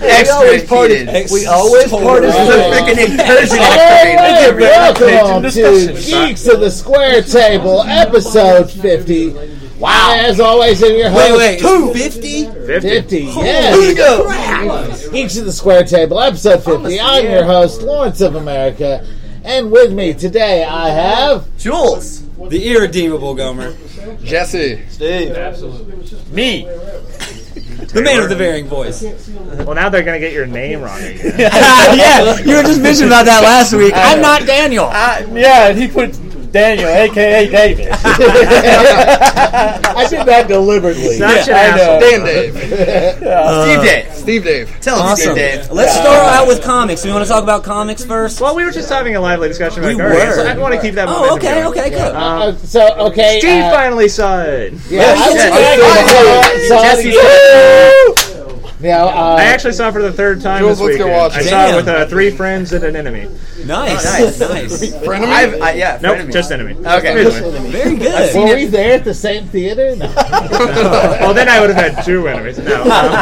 We always party. This is a freaking incursion. Welcome to Geeks of the Square Table, episode 50. Wow. As always, in your host. Wait. 50? 50, yes. Geeks of the Square Table, episode 50. I'm your host, Lawrence of America. And with me today, I have... Jules. The irredeemable Gomer. Jesse. Steve. Absolutely. Me. The man with the varying voice. Well, now they're going to get your name wrong again. Yeah, you were just mentioning about that last week. I'm not Daniel. Yeah, and he put Daniel, a.k.a. David. I did that deliberately. Such an asshole. Dan Dave. Steve Dave. Tell him Steve Dave. Let's start out with comics. We want to talk about comics first? Well, we were just having a lively discussion about We Guardians. were. I want to keep that Oh, momentum okay, going. good. Steve finally saw it. I actually saw it for the third time Jules, this let's go weekend. watch I it. saw it with 3 friends and an enemy. Nice. Frenemy? Nope, just enemy. Okay. Very good. Were we there at the same theater? No. Well, then I would have had 2 enemies. No.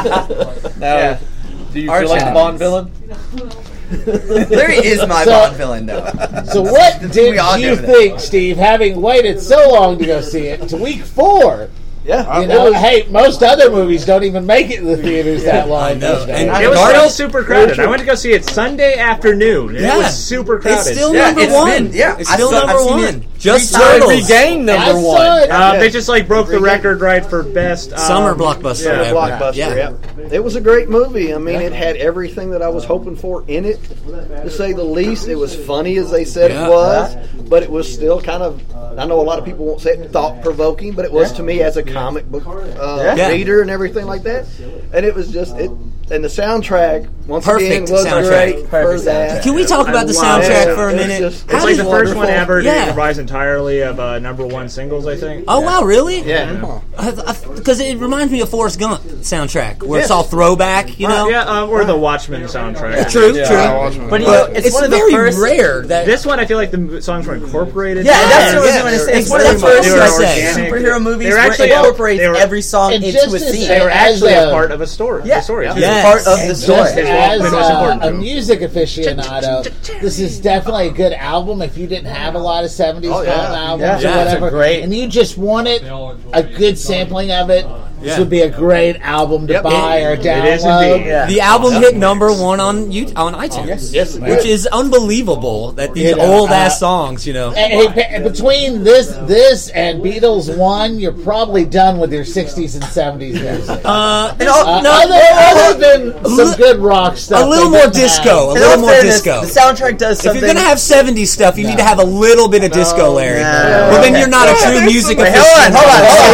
Do you feel like the Bond villain? Larry is my Bond villain, though. So what did you think, Steve, having waited so long to go see it, to week 4? Yeah. You know, hey, most other movies don't even make it to the theaters that long. I know. And It was still super crowded. I went to go see it Sunday afternoon, and it was super crowded. It's still number one. It's still number one. Just Turtles. Turtles. Regained number one. They just broke the record for best Summer blockbuster. Yeah, ever. Blockbuster, yeah. It was a great movie. I mean, it had everything that I was hoping for in it, to say the least. It was funny, as they said it was, but it was still kind of, I know a lot of people won't say it, thought-provoking, but it was to me as a comic book reader and everything like that. And it was just, and the soundtrack, once again, was great for that. Can we talk about the soundtrack for a minute? It's like the first one ever to comprise entirely of number 1 singles, I think. Oh, wow, really? Yeah. Because it reminds me of Forrest Gump soundtrack, where it's all throwback, you know? Or the Watchmen soundtrack. True. But you know, it's one of the very first. Rare that This one, I feel like the songs were incorporated. Yeah, that's what I was going to say. It's one of the first superhero movies where it incorporates every song into a scene. They were actually a part of a story. Yeah. The story. It's part of the story. As the most important a to 'em. music aficionado, this is definitely a good album if you didn't have a lot of 70s pop albums or whatever. And you just wanted a good sampling of it. This would be a great album to buy or download. It is indeed. the album hit number 1 on iTunes, which is unbelievable. That these old ass songs, you know. Hey, between this and Beatles 1, you're probably done with your 60s and 70s music. Other than some good rock stuff. A little more disco. A little more disco. The soundtrack does something. If you're gonna have 70s stuff, you need to have a little bit of disco, Larry. Well, then you're not a true music aficionado. Hold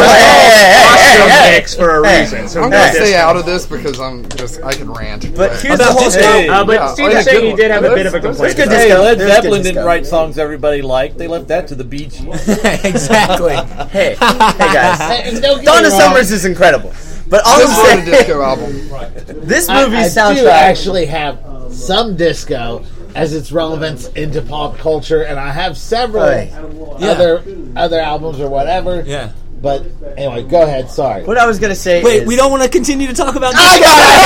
on. For a reason. So I'm going to stay out of this because I can rant. But here's the About whole disco. thing. But Steve was saying he did have a bit of a complaint. good about disco. it. Led Zeppelin didn't write songs everybody liked. They left that to the Bee Gees. Exactly. Hey guys. Don't get Donna me wrong. Summers is incredible. But all This I'm is a saying, disco album. this movie's I do soundtrack. actually have some disco as its relevance into pop culture, and I have several other albums or whatever. Yeah. But anyway, go ahead. Sorry. What I was gonna say. Wait, is, we don't want to continue to talk about I disco.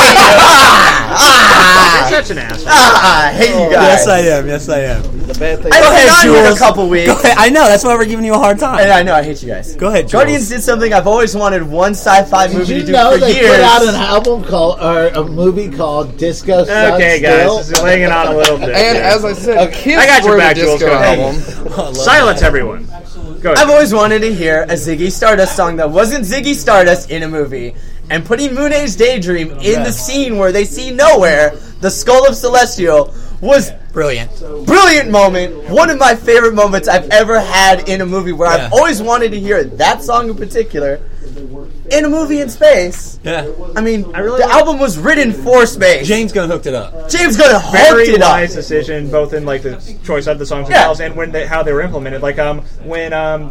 You're such an asshole. I hate you guys. Yes, I am. The bad thing. I Go ahead, haven't been on in a Jules. couple weeks. Go ahead. I know, that's why we're giving you a hard time. And I know, I hate you guys. Go ahead, Jules. Guardians did something I've always wanted one sci-fi Did movie you to do know for they years. put out an album called, or a movie called Disco Sun Okay, Still? guys, this is laying it on a little bit. And as I said, Kiss I got your were back, the Jules. disco Go ahead. album. Silence, everyone. Go ahead. I've always wanted to hear a Ziggy Stardust song that wasn't Ziggy Stardust in a movie. And putting Moon Age Daydream in the scene where they see nowhere, the skull of Celestial, was Brilliant. brilliant moment. One of my favorite moments I've ever had in a movie where I've always wanted to hear that song in particular in a movie in space. Yeah. I mean, the album was written for space. James Gunn hooked it up. James Gunn hooked Very it up. wise decision, both in like the choice of the songs themselves and how they were implemented. Like when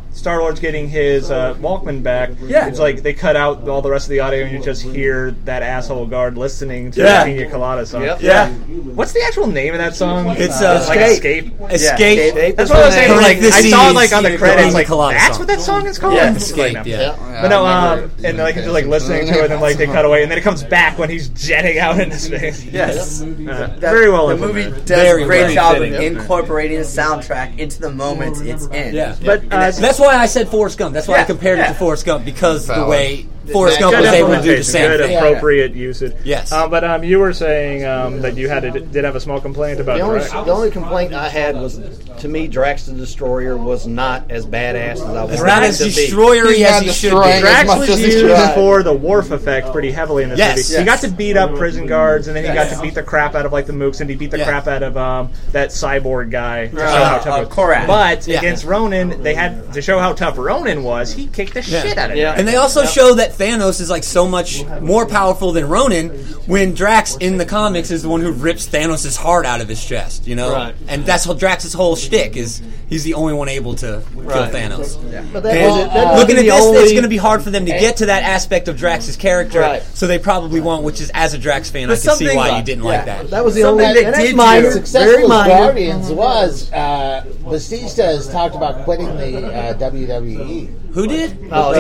Star-Lord's getting his Walkman back, it's like they cut out all the rest of the audio and you just hear that asshole guard listening to the Pina Colada song. What's the actual name of that song? It's like Escape. Escape. That's what I was saying. Like, I saw it like on the credits. Like, Colada that's song. what that song is called. Yeah, Escape. But no, and like just like listening to it, and like they cut away, and then it comes back when he's jetting out into space. Yes, very well. The movie does a great job of incorporating the soundtrack into the moments it's in. Yeah, but that's why I said Forrest Gump. That's why I compared it to Forrest Gump, because the way Forrest Gump was able to do the same good thing. appropriate usage. Yes. But you were saying that you did have a small complaint about Drax. The only complaint I had was, to me, Drax the Destroyer was not as badass as I was. Not as destroyery as he should be. Drax was used for the Worf effect pretty heavily in this movie. He got to beat up prison guards, and then he got to beat the crap out of like the Mooks, and he beat the crap out of that cyborg guy to show how tough it was. But against Ronan, they had to show how tough Ronan was. He kicked the shit out of him. And they also show that Thanos is like so much more powerful than Ronan, when Drax in the comics is the one who rips Thanos' heart out of his chest, you know? Right. And that's what Drax's whole shtick is. He's the only one able to kill Thanos. But looking at this, it's going to be hard for them to get to that aspect of Drax's character, so they probably won't, which is, as a Drax fan, I can see why you didn't like that. That was the only thing they did. Minor, successful Guardians was Batista has talked about quitting the WWE. Who did? Oh,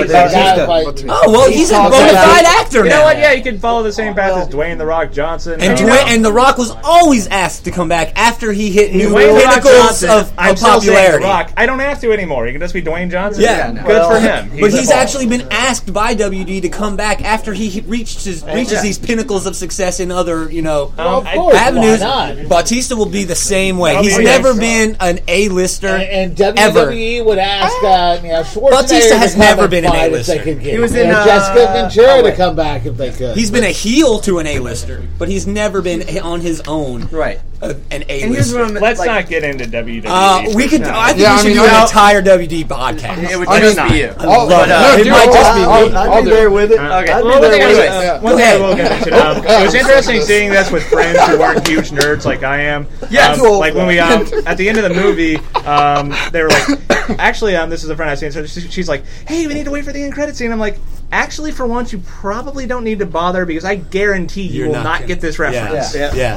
well, he's a bona fide actor now. You know what? Yeah, you can follow the same path as Dwayne The Rock Johnson. And The Rock was always asked to come back after he hit new Dwayne pinnacles of I'm popularity. The Rock. I don't have to anymore. You can just be Dwayne Johnson. Yeah, good for him. But he's actually been asked by WD to come back after he reaches these pinnacles of success in other, avenues. Batista will be the same way. He's never been an A-lister and WWE would ask Schwarzenegger. Batista has never been an A-lister. He was in Jessica Ventura to come back if they could. He's been a heel to an A-lister, but he's never been on his own. Right. An A-lister. Let's not get into WWE. We could. I think we should do an entire WD podcast. It would just be you. It might just be me. I'll be there with it. Okay. One thing I will get into. It was interesting seeing this with friends who weren't huge nerds like I am. Like when we at the end of the movie, they were like, actually, this is a friend I've seen. So she's like, "Hey, we need to wait for the end credits scene." I'm like, actually, for once, you probably don't need to bother because I guarantee you will not get this reference.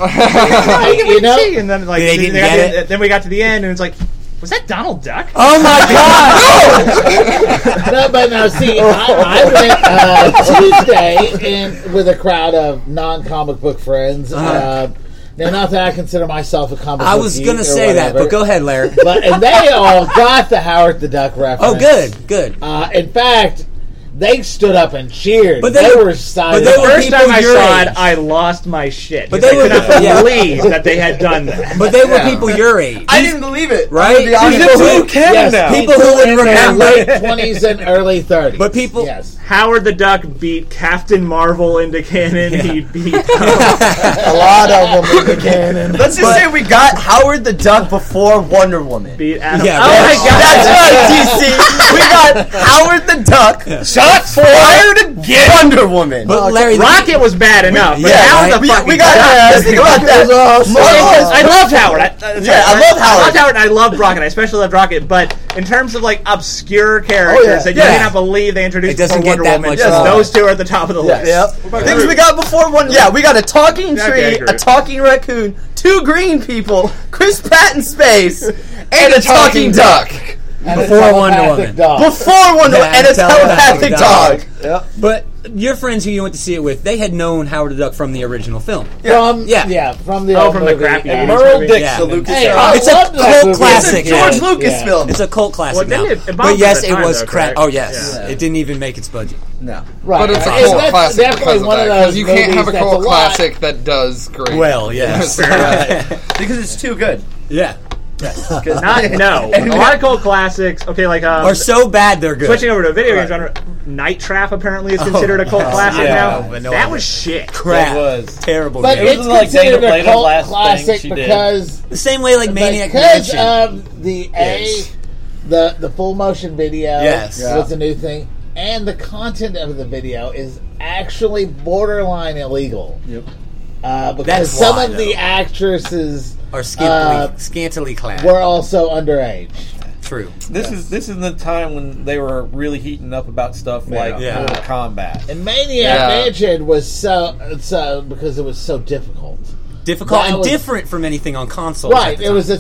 Yeah. And then like they didn't get it. Then we got to the end, and it's like, was that Donald Duck? Oh my God! No, but now see, I went Tuesday with a crowd of non-comic book friends. Now, not that I consider myself a comic book I was going to say that, but go ahead, Larry. And they all got the Howard the Duck reference. Oh, good. In fact, they stood up and cheered. But they were excited. The first time I saw it, I lost my shit. But they could not believe that they had done that. But they were people your age. I didn't believe it. Right? People who would remember late 20s and early 30s. But people... Yes. Howard the Duck beat Captain Marvel into canon. He beat a lot of them into canon. Let's just say we got Howard the Duck before Wonder Woman. Beat Adam. Yeah, oh my God, that's right, DC. We got Howard the Duck. Shot fired again. Wonder Woman. But Larry, Rocket was bad enough. But Howard the fucking we got Duck. think about that. I loved Howard. I loved Howard. And I loved Rocket. I especially loved Rocket. But in terms of like obscure characters that you may not believe they introduced for Wonder Woman, those two are at the top of the list. Things we got before one. Yeah, we got a talking tree, a talking raccoon, 2 green people, Chris Pratt in space, and a talking duck. Before Wonder Woman. Before Wonder Woman, and a telepathic dog. Yep. But your friends who you went to see it with, they had known Howard the Duck from the original film. From the old from movie. the crappy Merle Dixon, Lucas. It's a cult classic. It's a George Lucas film. It's a cult classic now. But yes, it was crap. Oh yes, it didn't even make its budget. No, right. But it's a cult classic definitely one of those. You can't have a cult classic that does great. Well, yes, because it's too good. Yeah. A lot of cult classics. Okay, like are so bad they're good. Switching over to a video game genre, Night Trap apparently is considered a cult classic now. That was shit. Crap. It was terrible. But game. it's considered a cult classic because the same way like Maniac Mansion. Mansion. Of the full motion video was a new thing, and the content of the video is actually borderline illegal. Yep. Because some of the actresses are scantily clad. Were also underage. true. This is the time when they were really heating up about stuff like Mortal Kombat. And Maniac Mansion was so because it was so difficult. Difficult and different from anything on consoles. Right. It was a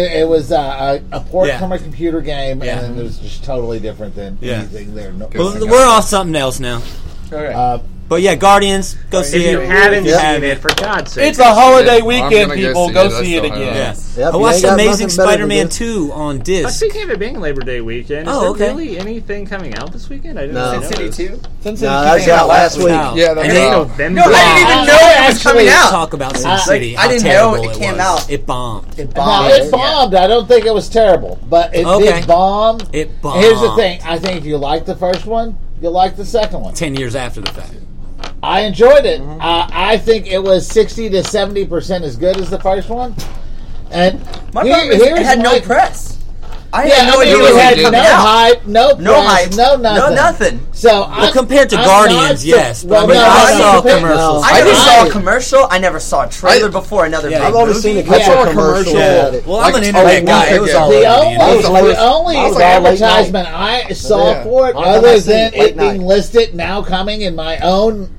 port from a computer game, and it was just totally different than anything there. We're off something else now. Okay. But yeah, Guardians, go see it. If you haven't seen it, for God's sake. It's a holiday weekend, people. Go see it again. Yeah. I watched Amazing Spider-Man 2 on disc. Speaking of it being Labor Day weekend, is there really anything coming out this weekend? I didn't know. Sin City 2? Sin City came out last week. Yeah, that's November. No, I didn't even know it was coming out. Talk about Sin City. I didn't know it came out. It bombed. It bombed. I don't think it was terrible, but it did bomb. It bombed. Here's the thing. I think if you like the first one, you'll like the second one. 10 years after the fact. I enjoyed it. I think it was 60 to 70% as good as the first one. And my problem is it had no press. I had no idea it had no hype, no press, no nothing. So compared to Guardians, yes. But I saw commercials. I just saw a commercial. I never saw a trailer before another big movie. I've only seen a couple of commercials. Well, I'm an internet guy. It was all the only advertisement I saw for it, other than it being listed, now coming in my own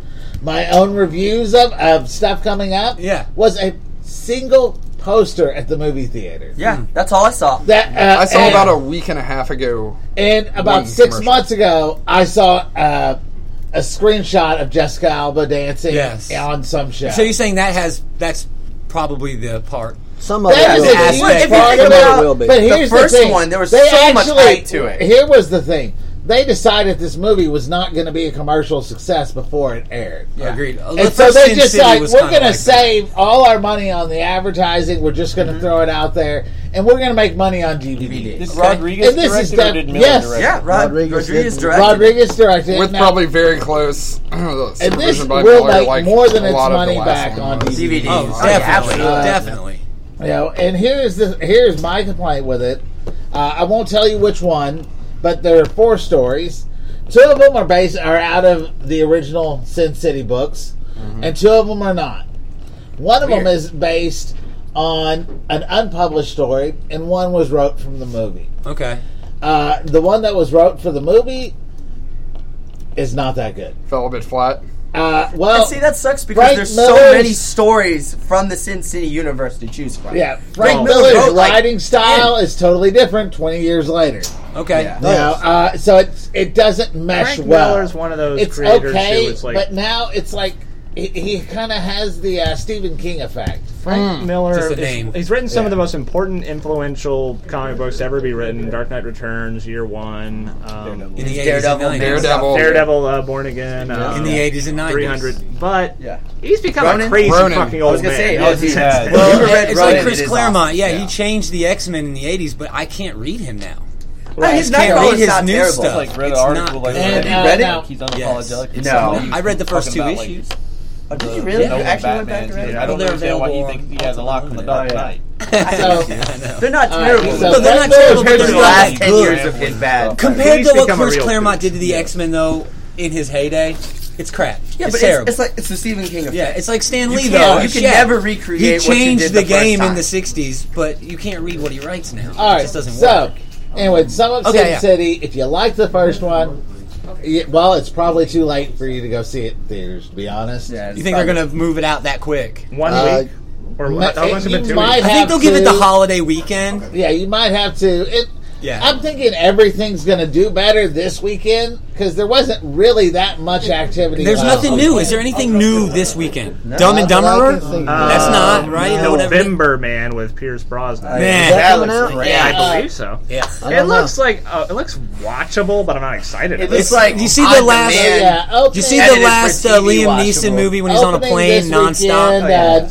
reviews of stuff coming up, was a single poster at the movie theater. Yeah, that's all I saw. I saw about a week and a half ago. And about 6 months ago, I saw a screenshot of Jessica Alba dancing on some show. So you're saying that's probably the part. Some of that is a huge part of it. But here's the first one, there was so much hype to it. Here was the thing. They decided this movie was not going to be a commercial success before it aired. Yeah. Agreed. And so they just like, we're going to save all our money on the advertising. We're just going to throw it out there, and we're going to make money on DVD. Did Rodriguez direct or did Miller direct? Yeah, Rodriguez directed. Rodriguez directed. With probably very close and this will make more than its money back on DVD. Oh, definitely. You know, and here's my complaint with it. I won't tell you which one. But there are 4 stories. 2 of them are out of the original Sin City books, and 2 of them are not. One of them is based on an unpublished story, and one was wrote from the movie. Okay. The one that was wrote for the movie is not that good. Fell a bit flat. Well, and see, that sucks because there's so many stories from the Sin City universe to choose from. Yeah, Frank Miller's writing style is totally different 20 years later. Okay. Yeah. So it doesn't mesh Frank well. Miller's one of those it's creators okay, who is like, but now it's like he kind of has the Stephen King effect. Frank Miller, just a name. He's written some of the most important, influential comic books to ever be written. Dark Knight Returns, Year One, in the Daredevil, Born Again, in the 80s and 90s, 300. But he's become a crazy fucking old man. It's like Chris Claremont. Yeah, he changed the X-Men in the 80s, but I can't read him now. Right. He's not read his new terrible. stuff. Like read an article. Have you read it? He's unapologetic. No, I read the first 2 issues. Oh, did you really? You actually went back to read it? I don't understand why he thinks he has a lock from the Dark Knight. They're not terrible. No, they're not terrible. But the last 10 years have been bad. Compared to what Chris Claremont did to the X-Men, though, in his heyday, it's crap. Yeah, it's but terrible. it's the Stephen King effect. Yeah, it's like Stan Lee, though. You can never recreate. He changed what you did the game first in the '60s, but you can't read what he writes now. All right, it just doesn't work. Anyway, Sum of Sin City. If you like the first one, well, it's probably too late for you to go see it in theaters. To be honest, you think they're going to move it out that quick? 1 week, or how long has it been? 2 weeks? I think they'll give it the holiday weekend. Yeah, you might have to. I'm thinking everything's going to do better this weekend because there wasn't really that much activity. There's nothing new. Is there anything new this weekend? Dumb and Dumberer? That's not right. November Man with Pierce Brosnan. Man, I believe so. Yeah, it looks watchable, but I'm not excited. It looks like you see the last. You see the last Liam Neeson movie when he's on a plane nonstop.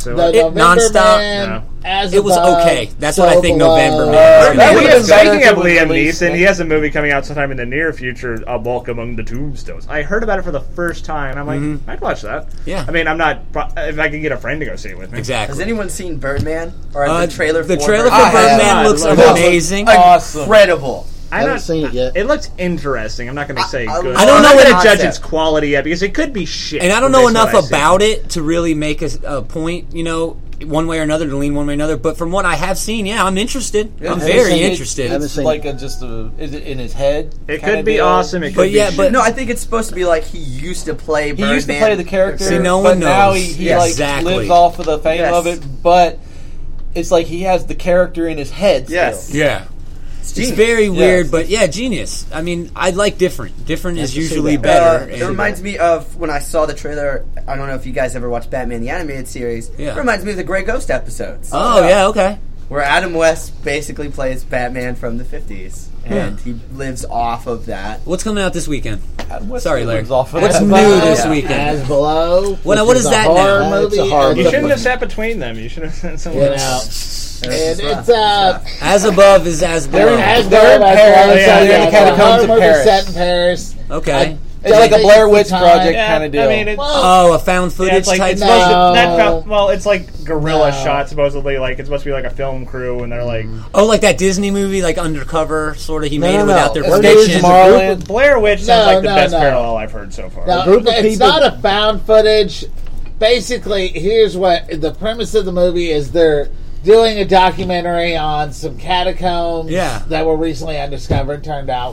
Nonstop. It was okay. That's what I think November means. Speaking of Liam Neeson, he has a movie coming out sometime in the near future, A Walk Among the Tombstones. I heard about it for the first time, and I'm like, I'd watch that. Yeah. I mean, I'm not... If I can get a friend to go see it with me. Exactly. Has anyone seen Birdman? Or the trailer for Birdman looks amazing. Awesome. Incredible. I haven't seen it yet. It looks interesting. I'm not going to say good. I don't know I'm what going to judge its quality yet because it could be shit. And I don't know enough about it to really make a point, one way or another, to lean one way or another. But from what I have seen, I'm interested. Yeah, I'm very interested. It's like is it in his head? It could be awesome. It could be shit. But no, I think it's supposed to be like he used to play Birdman. He used to play the character. See, no but one knows. Now he lives off of the fame of it, but it's like he has the character in his head still. Yes. Yeah. It's very weird, but genius. I mean, I like different. Different is usually better. It reminds me of when I saw the trailer. I don't know if you guys ever watched Batman the Animated Series. Yeah. It reminds me of the Grey Ghost episodes. Oh, yeah, okay. Where Adam West basically plays Batman from the 50s. And he lives off of that. What's coming out this weekend? Sorry, Larry. What's new this weekend? As Below. What is that now? Movie. It's a horror You movie. shouldn't have sat between them. You should have sent someone else. And it's As Above is As Below. As Below, They're in the catacombs of Paris. Set in Paris. Okay. It's like a Blair Witch Project kind of deal. I mean, it's, a found footage it's like type it's thing? supposed to, it's like guerrilla shot supposedly. Like it's supposed to be like a film crew, and they're like, like that Disney movie, like Undercover, sort of. He made it no. without their It's permission. Blair Witch sounds like the best parallel I've heard so far. No, it's not a found footage. Basically, here's what the premise of the movie is: they're doing a documentary on some catacombs that were recently undiscovered. Turned out,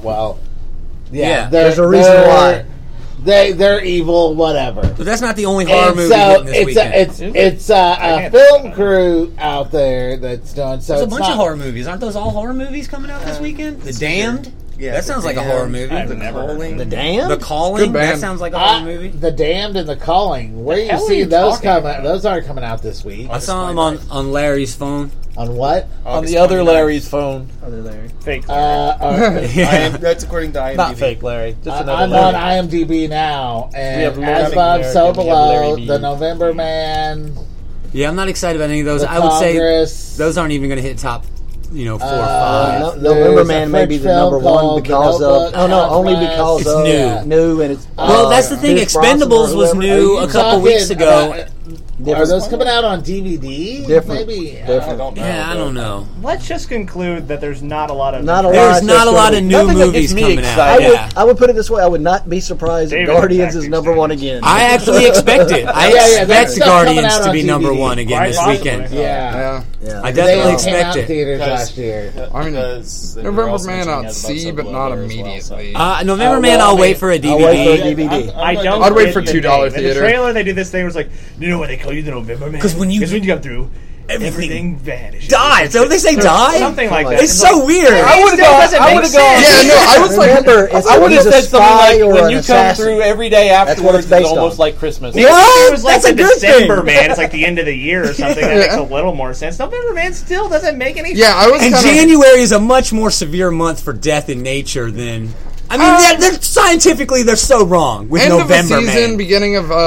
there's a reason why. They're evil, whatever. But that's not the only horror movie hitting this weekend. It's a film crew out there that's doing. So there's a bunch of horror movies. Aren't those all horror movies coming out this weekend? The Damned. Yeah, that sounds like a horror movie. I've never heard of it. The Damned? The Calling. That sounds like a horror movie. The Damned and The Calling. Where you see those coming? Those aren't coming out this week. I saw them on Larry's phone. On what? On the other Larry's phone. Other Larry. Fake. That's according to IMDb. Not fake Larry. Just I'm another on Larry. IMDb now, and As Above, So Below, Larry The November Man. Yeah, I'm not excited about any of those. The I would Congress. say those aren't even going to hit top, 4 or 5. November Man may be the number one because of. Oh no, only because It's of new and it's. Well, that's the thing. Expendables was new a couple weeks ago. Are those coming out on DVD? Different. Maybe. Different. I don't know. Let's just conclude that there's not a lot of There's not a lot of new movies coming out. I would put it this way: I would not be surprised if Guardians is number one again. I actually expect it. I expect Guardians to be number one again this weekend. Yeah. I definitely expect it. Theaters last year. I mean, November Man I'd see, but not immediately. November Man, I'll wait for a DVD. I'll wait for a DVD. I'd wait for $2 theater. In the trailer, they did this thing where it's like, you know what they call you, the November Man? Because when you come through, everything vanishes. Dies. Don't they say die? Something like that. It's so weird. I would have gone. Yeah, no, I was like, I would have said something like, when you come assassin. through every day afterwards, it's almost like Christmas. It was like That's a the good December thing. Man. It's like the end of the year or something. That makes a little more sense. November Man still doesn't make any sense. Yeah, I was And kinda, January is a much more severe month for death in nature than. I mean, they're scientifically they're so wrong with end November of the season, Man. beginning of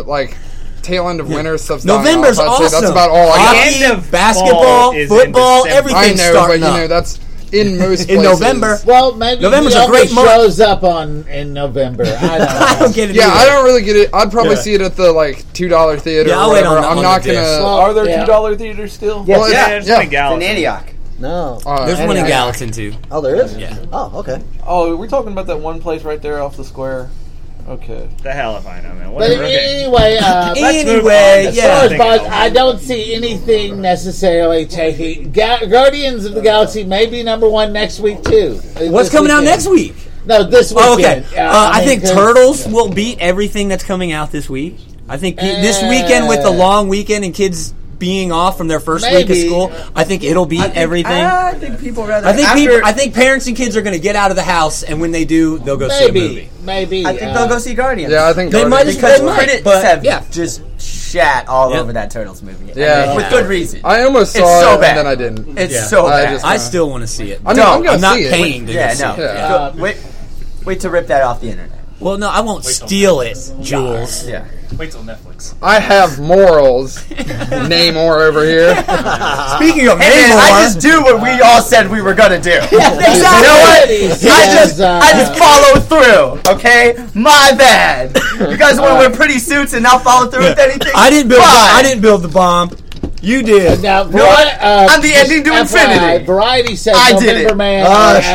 tail end of winter stuff's dying November's off. I'd say awesome. That's about all I got. Hockey, End of basketball, fall is in football, December. everything's I know, but starting up. that's in most in places. November. Well, maybe November's the a great month. shows up in November. I don't know. I don't get it. Yeah, either. I don't really get it. I'd probably see it at the $2 theater. Yeah, or I'll wait whatever. on the- I'm on not the gonna. disc. Well, Are there $2 theaters still? Yes. Well, There's one in Gallatin. In Antioch. No. There's one in Antioch. Gallatin too. Oh, there is? Yeah. Oh, okay. Oh, we're talking about that one place right there off the square. Okay. The hell if I know, man. But Whatever. Okay. anyway, Let's move Anyway, on. as far as Something buzz, else. I don't see anything necessarily taking. Guardians of the Galaxy may be number one next week too. What's coming out next week? No, this Oh, weekend. okay. I think Turtles will beat everything that's coming out this week. I think this weekend with the long weekend and kids being off from their first week of Maybe. school, I think it'll beat everything. I think people rather. I think parents and kids are going to get out of the house, and when they do, they'll go see a movie. Maybe. I think they'll go see Guardians. Yeah, I think They might as because well, critics but have yeah. just shat all Yeah. over that Turtles movie. Yeah. I mean, with good reason. I almost It's saw so it bad. and then I didn't. It's Yeah. so I bad. just- I still want to see it. I mean, I'm gonna I'm not see it. paying to Yeah, go see no. it. Yeah. Wait to rip that off the internet. Well, no, I won't steal it, Jules. Yeah. Wait till Netflix. I have morals. Namor over here. Speaking of Hey, man, Namor, I just do what we all said we were gonna do. exactly. You know what? Yes, I just follow through. Okay, my bad. You guys want to wear pretty suits and not follow through with anything? I didn't build. Fine. I didn't build the bomb. You did. Now, I'm the ending to Infinity. Variety says November Man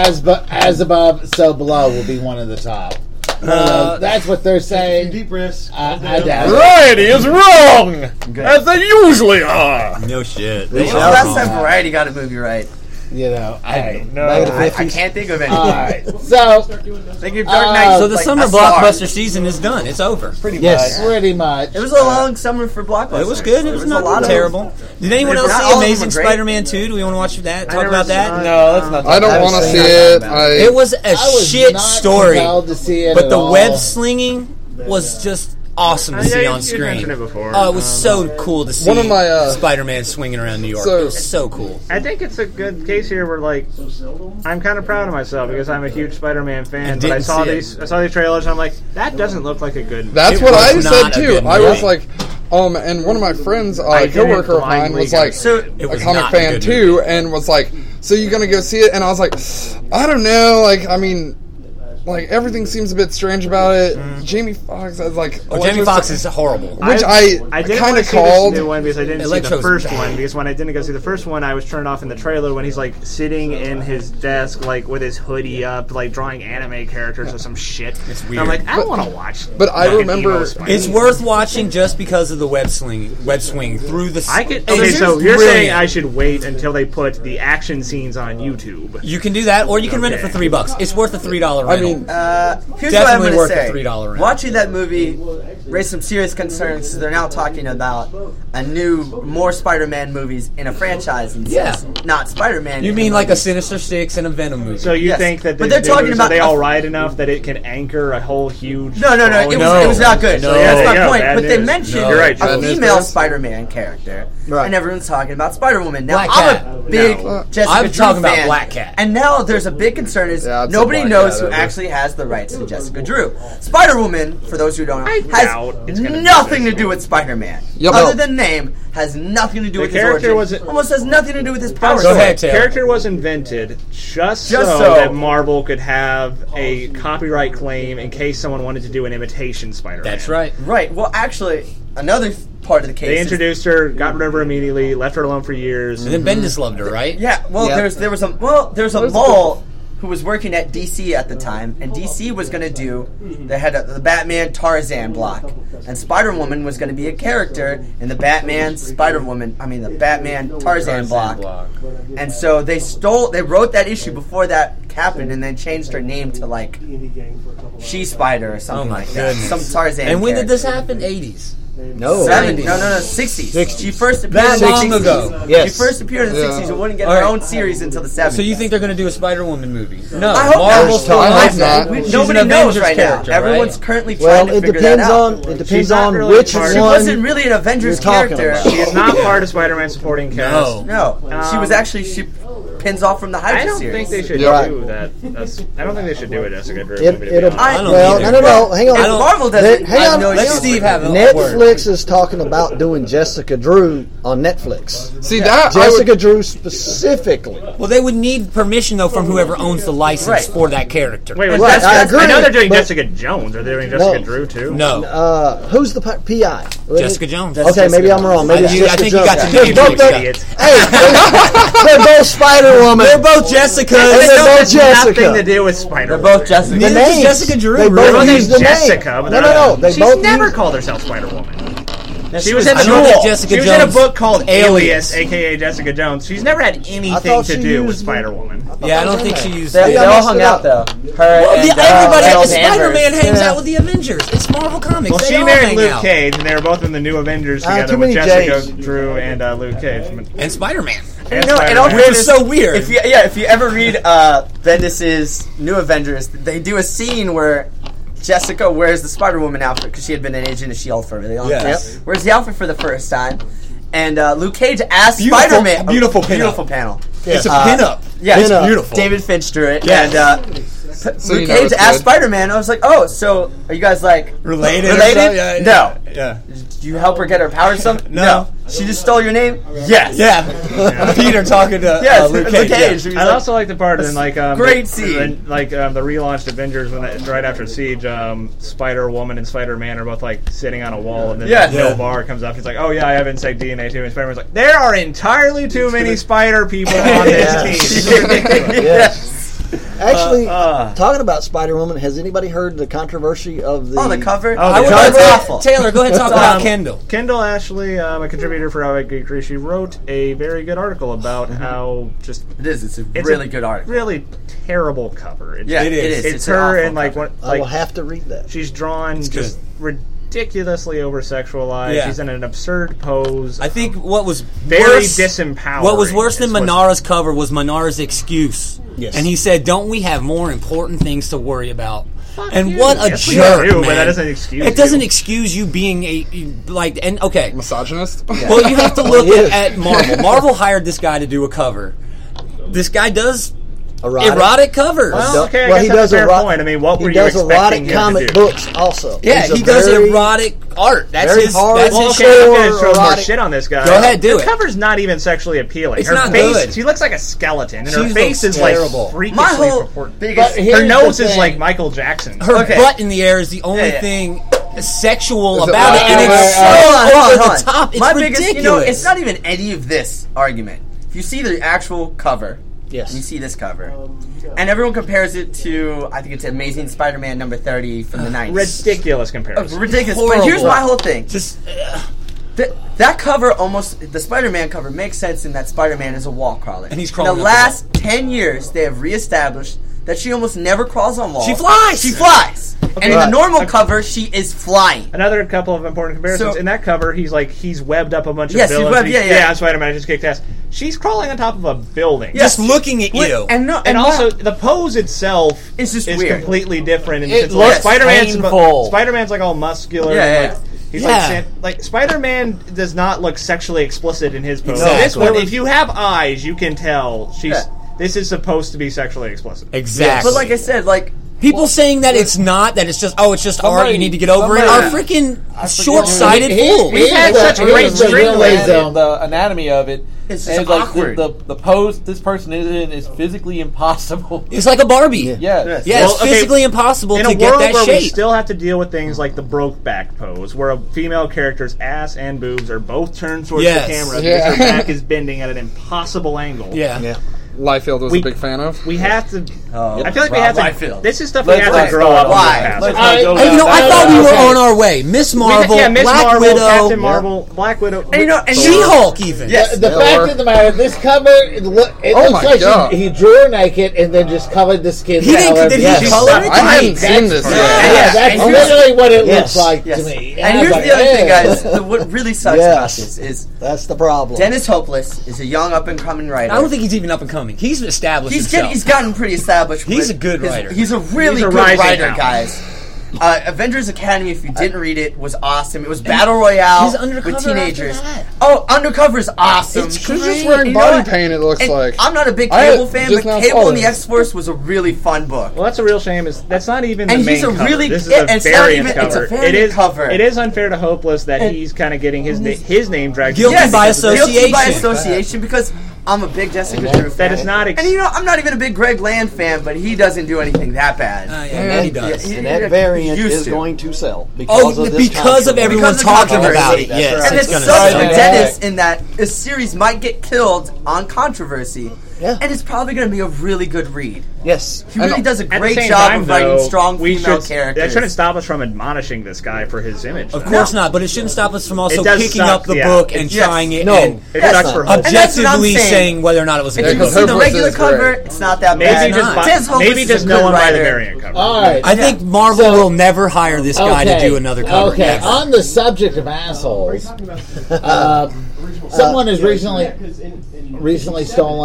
as above, so below will be one of the top. That's what they're saying. Deep breaths. I doubt it. Variety is wrong, as they usually are. No shit. Last time Variety got a movie right. You know, I can't think of any. All right, so think of Dark Knight. So the summer blockbuster season is done. It's over. Pretty much. It was a long summer for blockbusters. It was good. It was not terrible. Did anyone else see Amazing Spider-Man 2? Do we want to watch that? Talk about that? No, let's not. I don't want to see it. It was a shit story, to see it but the web slinging was just awesome to see on screen. It before. Oh, it was so cool to see Spider-Man swinging around New York. It was so cool. I think it's a good case here where, like, I'm kind of proud of myself because I'm a huge Spider-Man fan. But I saw these trailers and I'm like, that doesn't look like a good. That's what I said too. I was like, and one of my friends, a coworker of mine, was like a comic fan too, and was like, "So you gonna go see it?" And I was like, "I don't know. Like, I mean." Like, everything seems a bit strange about it. Jamie Foxx, I was like... Jamie Foxx is horrible. Which I kind of called... This new one because I didn't see the first one. Because when I didn't go see the first one, I was turned off in the trailer when he's, like, sitting in his desk, like, with his hoodie up, like, drawing anime characters or some shit. It's weird. And I'm like, I don't want to watch. But I remember... It's worth watching just because of the web swing through the... Okay, so you're saying I should wait until they put the action scenes on YouTube. You can do that, or you can rent it for $3. It's worth a $3 rental. I mean... Here's what I'm going to say. $3 Watching that movie raised some serious concerns because they're now talking about more Spider-Man movies in a franchise and not Spider-Man. You mean like a Sinister Six and a Venom movie? So you think that they're talking about they all right enough that it can anchor a whole huge... No. It was not good. No. That's my point. But they mentioned a female Spider-Man character, and everyone's talking about Spider-Woman. Now, Black I'm Cat. a big Jessica Drew talking fan, about Black Cat. And now there's a big concern is nobody knows who actually has the rights to Jessica Drew. Spider-Woman, for those who don't know, has nothing to do with Spider-Man. Other than name, has nothing to do with his origin. Almost has nothing to do with his power. The character was invented just so that Marvel could have a copyright claim in case someone wanted to do an imitation Spider-Man. That's right. Right. Well, actually, another part of the case. They introduced her, got rid of her immediately, left her alone for years. And then Bendis loved her, right? Yeah. Well, there was a mole who was working at DC at the time, and DC was going to do the Batman Tarzan block, and Spider-Woman was going to be a character in the Batman Tarzan block. And so they wrote that issue before that happened, and then changed her name to like She-Spider or something like that. Some Tarzan. And when character. did this happen? 80s. No, 70s. No, 60s. She first appeared that long ago. Yes. She first appeared in the 60s and wouldn't get her own series until the 70s. So you think they're going to do a Spider-Woman movie? No. I hope Marvel's still not. Nobody knows right now. Everyone's currently trying to figure that out. It depends on which one. She wasn't really an Avengers character. She is not part of Spider-Man supporting cast. No. She was actually... She pins off from the Hydra series. I don't think they should do that. I don't think they should do it, Jessica Drew. No. Hang on. Marvel doesn't. Hang on. Let Steve have a Netflix is talking about doing Jessica Drew on Netflix. See that Jessica Drew specifically. Well, they would need permission though from whoever owns the license for that character. Wait, I agree. I know they're doing Jessica Jones. Are they doing Jessica Drew too? No. Who's the PI? Jessica Jones. Okay, maybe I'm wrong. Maybe I think you got Jones. to idiots. Hey, they're both Spider-Woman. They're both Jessica. They're both Jessica. Nothing to do with Spider-Woman. They're both Jessica. The name's Jessica Drew. They both use the Jessica. name. No. She's never called herself Spider-Woman. She was in a book called Alias, a.k.a. Jessica Jones. She's never had anything to do with Spider-Woman. Yeah, I don't think she used... They all hung out, though. Spider-Man hangs out with the Avengers. It's Marvel Comics. Well, she married Luke Cage, and they were both in the new Avengers together with Jessica Drew and Luke Cage. And Spider-Man. It was so weird. If you ever read Bendis' New Avengers, they do a scene where Jessica wears the Spider-Woman outfit because she had been an agent of S.H.I.E.L.D. for a really long time. Wears the outfit for the first time. And Luke Cage asked Spider-Man... Beautiful panel. It's a pin-up. Yeah, it's beautiful. David Finch drew it. Yes. And Luke Cage asked Spider-Man, I was like, oh, so are you guys, like... Related? Yeah. Yeah. Did you help her get her powers? No. She just stole your name? Yes. Yeah. Peter talking to Luke Cage. Yeah. I also like the part in great scene. The relaunched Avengers right after Siege, Spider-Woman and Spider-Man are both sitting on a wall, and then Bill Barr comes up. He's like, "Oh yeah, I have insect DNA too." And Spider-Man's like, "There are entirely too many Spider people on this team." This is ridiculous. Yes. Actually, talking about Spider-Woman, has anybody heard the controversy of the... the cover? Awful. Taylor, go ahead and talk about Kendall. Kendall Ashley, a contributor for How Geekery, she wrote a very good article about how just... It's a really good article. Really terrible cover. It is. It's her and I will have to read that. She's drawn just ridiculously over-sexualized. Yeah. She's in an absurd pose. I think what was very disempowering. What was worse than Manara's cover was Manara's excuse. Yes. And he said, "Don't we have more important things to worry about?" And what a jerk, man. But that doesn't excuse it. Doesn't excuse you being misogynist? Yeah. Well, you have to look at Marvel. Marvel hired this guy to do a cover. This guy does erotic covers. Well, he does a fair point. I mean, what were you expecting him to do? He does erotic comic books also. Yeah, he does erotic art. That's his hard. That's his show. I'm going to throw more shit on this guy. Go ahead, do it. The cover's not even sexually appealing. It's not good. She looks like a skeleton, and her face is terrible. Freakishly proportionate. Her nose is like Michael Jackson. Her butt in the air is the only thing sexual about it, and it's so over the top. It's ridiculous. It's not even any of this argument. If you see the actual cover, yes, you see this cover, and everyone compares it to, I think it's Amazing Spider-Man number 30 from the 90s. Ridiculous comparison. Ridiculous. Horrible. But here's my whole thing. That cover the Spider-Man cover makes sense in that Spider-Man is a wall crawler. And he's crawling. In the last 10 years, they have reestablished that she almost never crawls on walls. She flies! She flies! Okay. And in the normal cover, she is flying. Another couple of important comparisons. In that cover, he's webbed up a bunch of villains. Yeah, Spider-Man just kicked ass. She's crawling on top of a building. Just looking at you. And also, the pose itself is weird. Completely different. It looks painful. Spider-Man's all muscular. Yeah. He's Spider-Man does not look sexually explicit in his pose. Exactly. This one, if you have eyes, you can tell this is supposed to be sexually explicit. Exactly. But like I said, people saying that it's not, that it's just art, you need to get over it, are freaking short-sighted fools. We've had such great streamlines. The anatomy of it. It's just awkward. The pose this person is in is physically impossible. It's like a Barbie. Yeah, it's physically impossible to get that shape. In a world where we still have to deal with things like the Brokeback pose, where a female character's ass and boobs are both turned towards the camera because her back is bending at an impossible angle. Yeah. Liefeld was a big fan of. We have to. I feel like we have to. Liefeld. This is stuff we have to grow up. I thought we were on our way. Miss Marvel, Black Widow, Captain Marvel, Black Widow, and She-Hulk. Even the fact of the matter, this cover it looks like he drew her naked and then just covered the skin. He didn't. Did he color it? I haven't seen this. That's literally what it looks like to me. And here's the other thing, guys. What really sucks about this is that's the problem. Dennis Hopeless is a young up and coming writer. I don't think he's even up and coming. He's established. He's gotten pretty established. He's a good writer. He's a really good writer, guys. Avengers Academy, if you didn't read it, was awesome. It was Battle Royale with teenagers. Oh, Undercover is awesome. She's just wearing body paint, it looks like. I'm not a big Cable fan, but Cable and the X-Force was a really fun book. Well, that's a real shame. That's not even the main cover. This is a variant cover. It's a variant cover. It is unfair to Hopeless that he's kind of getting his name dragged. Guilty by association. Guilty by association, because I'm a big Jessica Drew fan. That is not... And I'm not even a big Greg Land fan, but he doesn't do anything that bad. He does. And that variant is going to sell because of everyone talking about it. Yes, and it's such a Dennis in that a series might get killed on controversy. Yeah. And it's probably going to be a really good read. Yes. He really does a great job of writing strong female characters. That shouldn't stop us from admonishing this guy for his image. Of course not, but it shouldn't stop us from also picking up the book and trying it and objectively saying whether or not it was a good book. If you see the regular cover, it's not that bad. Maybe just no one buy the variant cover. All right. I think Marvel will never hire this guy to do another cover. Okay, on the subject of assholes, someone has recently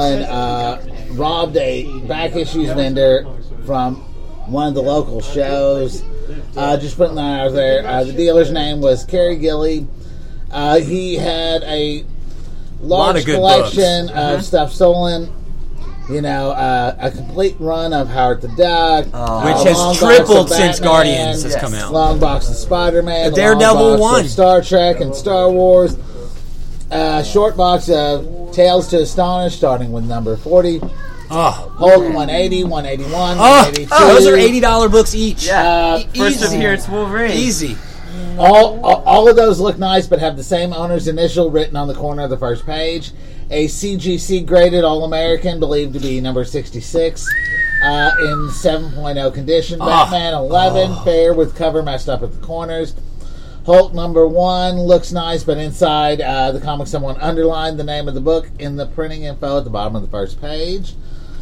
robbed a back issues vendor from one of the local shows. Just putting that out there. The dealer's name was Kerry Gilly. He had a large collection of stuff stolen. a complete run of Howard the Duck, which has tripled since Guardians has come out. Long box of Spider-Man, the Daredevil one, Star Trek and Star Wars. Short box of Tales to Astonish, starting with number 40. Hulk 180, 181, 182. Those are $80 books each. First appearance Wolverine. Easy. All of those look nice, but have the same owner's initial written on the corner of the first page. A CGC graded All-American, believed to be number 66, in 7.0 condition. Batman 11, fair with cover messed up at the corners. Hulk number 1 looks nice, but inside the comic, someone underlined the name of the book in the printing info at the bottom of the first page.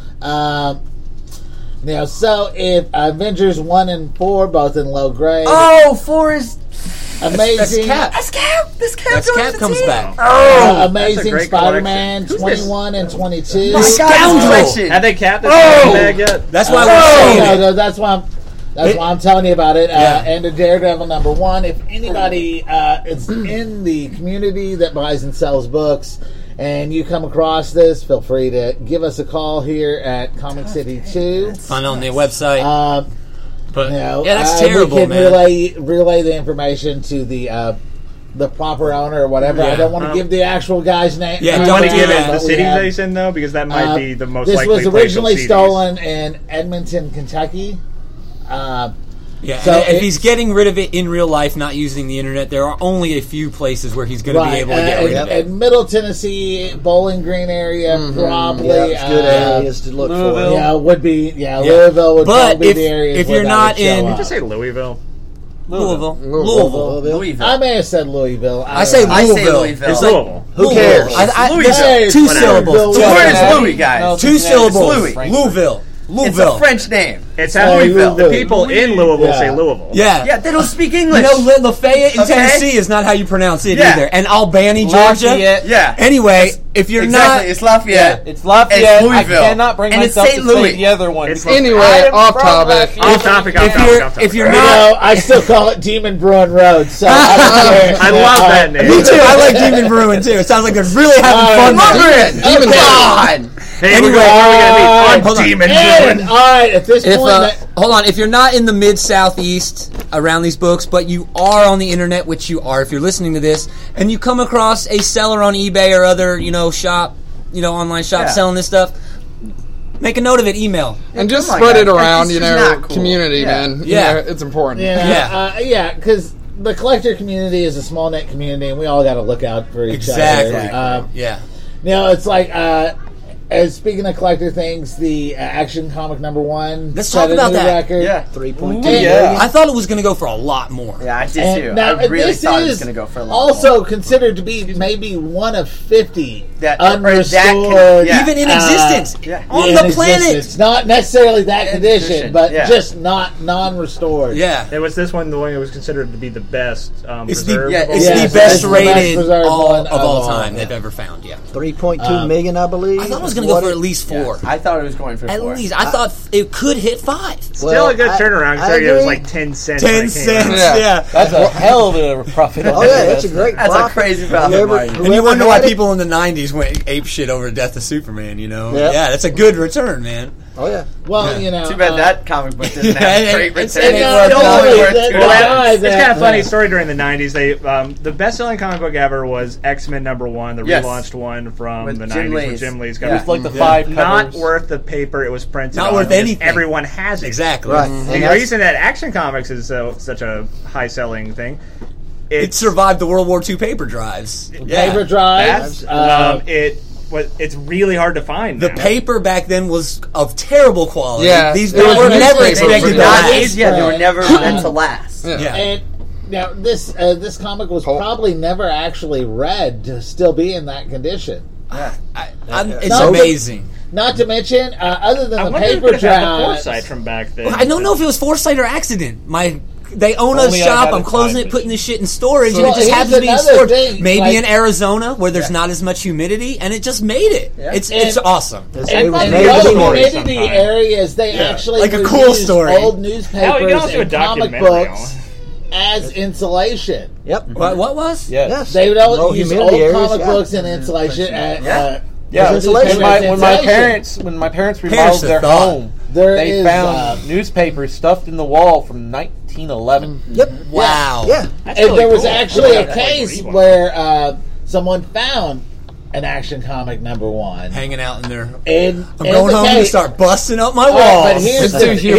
So if Avengers 1 and 4, both in low grade. 4 is amazing. That's Cap. This Cap comes back. Amazing Spider-Man 21 and 22. Scoundrel. Have they Cap this bag yet? That's why we're saying it. That's why I'm telling you about it. And a Daredevil number 1. If anybody is in the community that buys and sells books, and you come across this, feel free to give us a call here at Comic City 2. Find on the website. But that's terrible, we can man. relay the information to the proper owner or whatever. I don't want to give the actual guy's name. Yeah, don't give it the city that he's in, though, because that might be the most likely place. This was originally stolen in Edmonton, Kentucky. So if he's getting rid of it in real life, not using the internet, there are only a few places where he's going to be able to get rid of it. In Middle Tennessee, Bowling Green area, probably. Good areas to look Louisville. For. Louisville would probably be the area. If you're not in... Did you just say Louisville? Louisville. I may have said Louisville. I say Louisville. It's Louisville. Who cares? Two syllables. Where's Louis, guys? Two syllables. Louisville. It's a French name. It's Louisville. The people in Louisville say Louisville. Yeah, they don't speak English. Lafayette in Tennessee is not how you pronounce it either. And Albany, Georgia. Yeah. Anyway, if you're not, it's Lafayette. It's Lafayette. It's Louisville. I cannot bring myself to say the other one. Anyway, off topic. If you're not, I still call it Demon Bruin Road. So I love that name. Me too. I like Demon Bruin too. It sounds like they're really having fun. Demon Bruin. Anyway, where are we going to be on Demon Bruin? All right, at this point, hold on. If you're not in the mid-southeast around these books, but you are on the internet, which you are if you're listening to this, and you come across a seller on eBay or other, shop, online shop selling this stuff, make a note of it. Email and just spread it around. Community, man. Yeah, it's important. because the collector community is a small knit community, and we all got to look out for each other. It's like. Speaking of collector things, the Action Comic number 1. Let's talk about that. Record. 3.2. I thought it was going to go for a lot more. Yeah, I did too. I really thought it was going to go for a lot more. Also considered to be maybe one of 50 unrestored, even in existence on the planet. It's not necessarily that condition, but just not non-restored. Yeah, it was this one, the one that was considered to be the best. It's the best rated of all time they've ever found. Yeah, 3.2 million, I believe. I thought it was going to go for at least 4. Yeah, I thought it was going for 4. At least. I thought it could hit 5. Still a good turnaround, considering it was like 10 cents. 10 cents, yeah. That's a hell of a profit. That's a great profit. That's a crazy profit margin. And you wonder why people in the 90s went ape shit over Death of Superman, Yeah, that's a good return, man. Oh, yeah. Well, Too bad that comic book didn't have great return. It's kind of funny story during the 90s. The best-selling comic book ever was X-Men number 1, the relaunched one from the 90s with Jim Lee's cover. It's like the 5 covers. Not worth the paper it was printed on. Not worth anything. Everyone has it. Exactly. Right. The reason that Action Comics is such a high-selling thing, it survived the World War II paper drives. Paper drives. It's really hard to find. The paper back then was of terrible quality. Yeah, these were never expected to last. Yeah, they were never meant to last. Yeah. And now this comic was probably never actually read to still be in that condition. It's amazing. Not to mention, other than the paper drives, the foresight from back then. Well, I don't know if it was foresight or accident. They own a shop. I'm closing it, putting this shit in storage, and it just happens to be stored. Maybe in Arizona, where there's not as much humidity, and it just made it. Yeah. It's awesome. And the humidity areas, they actually like a cool story. Old newspapers and comic books as insulation. Yep. What was? Yes. They would use old comic books and insulation. Yeah, when my parents remodeled their home, they found newspapers stuffed in the wall from 1911. Yep. Wow. Yeah. And there was actually a case where someone found an Action Comic #1 hanging out in there. And I'm going home to start busting up my walls. But here's the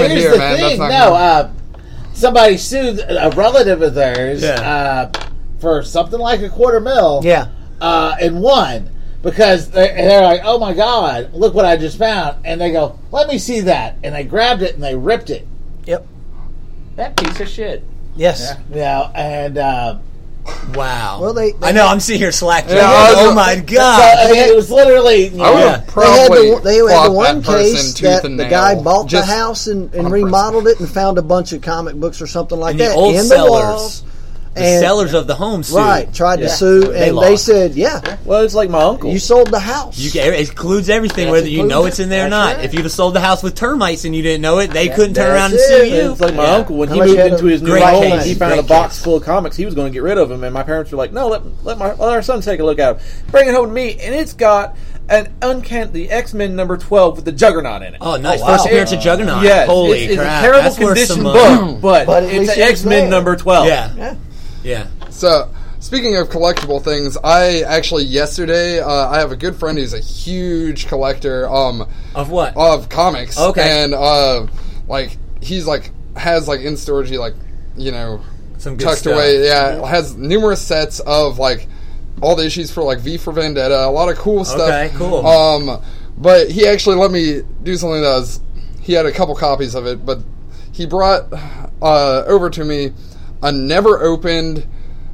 thing. Somebody sued a relative of theirs for something like $250,000. Yeah. And won. Because they're like, oh my God, look what I just found. And they go, let me see that. And they grabbed it and they ripped it. Yep. That piece of shit. Yes. Yeah. And, wow. Well, they I know, I'm sitting here slacking. Oh my God. It was literally, they had the one case that the guy bought the house and remodeled it and found a bunch of comic books or something like that in the walls. The sellers of the home sued. Right, tried to sue, and they said, well, it's like my uncle. You sold the house. It includes everything, whether you know it's in there or not. Right. If you'd have sold the house with termites and you didn't know it, they couldn't turn around and sue you. It's like my uncle. When he moved into his new home, he found a box full of comics. He was going to get rid of them, and my parents were like, no, let our son take a look at it. Bring it home to me, and it's got the X-Men #12 with the Juggernaut in it. Oh, nice. First appearance of Juggernaut. Yes. Holy it's crap. It's a terrible condition book, but it's an X-Men #12. Yeah. So, speaking of collectible things, I actually yesterday I have a good friend who's a huge collector. Of what? Of comics. Okay. And he's has in storage, some good tucked stuff. away. Yeah, has numerous sets of all the issues for V for Vendetta, a lot of cool stuff. Okay, cool. But he actually let me do something he had a couple copies of it, but he brought over to me a never opened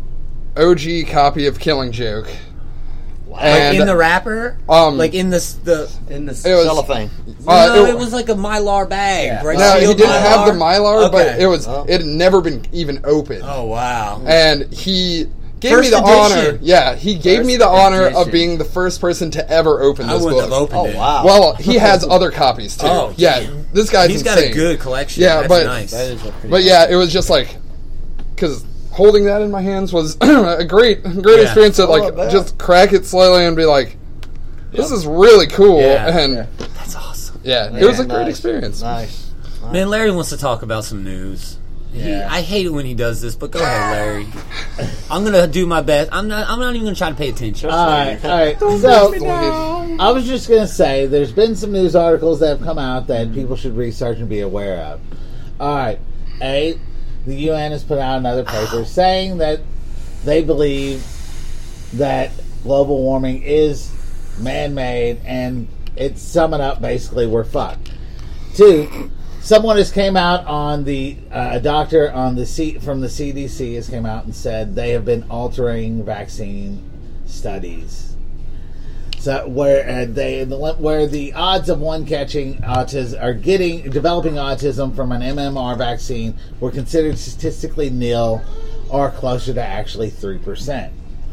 OG copy of Killing Joke. And, in the wrapper? In the cellophane. It was like a Mylar bag. Yeah. Right? No, he didn't have the Mylar, but it had never been even opened. Oh, wow. And he gave me the honor. Yeah, he gave me the honor of being the first person to ever open this book. I wouldn't have opened it. Oh, wow. Well, he has other copies, too. Oh, yeah, this guy's He's insane. got a good collection. Yeah, That's nice. But yeah, it was just because holding that in my hands was a great experience to just crack it slowly and be like, this is really cool. Yeah. And that's awesome. Yeah, it was a great experience. Nice. Man, Larry wants to talk about some news. I hate it when he does this, but go ahead, Larry. I'm gonna do my best. I'm not even gonna try to pay attention. All right. So I was just gonna say, there's been some news articles that have come out that people should research and be aware of. All right. The UN has put out another paper saying that they believe that global warming is man-made, and it's summing up basically we're fucked. 2, someone has came out on a doctor from the CDC has came out and said they have been altering vaccine studies. So where the odds of one catching autism or developing autism from an MMR vaccine were considered statistically nil, or closer to actually 3%.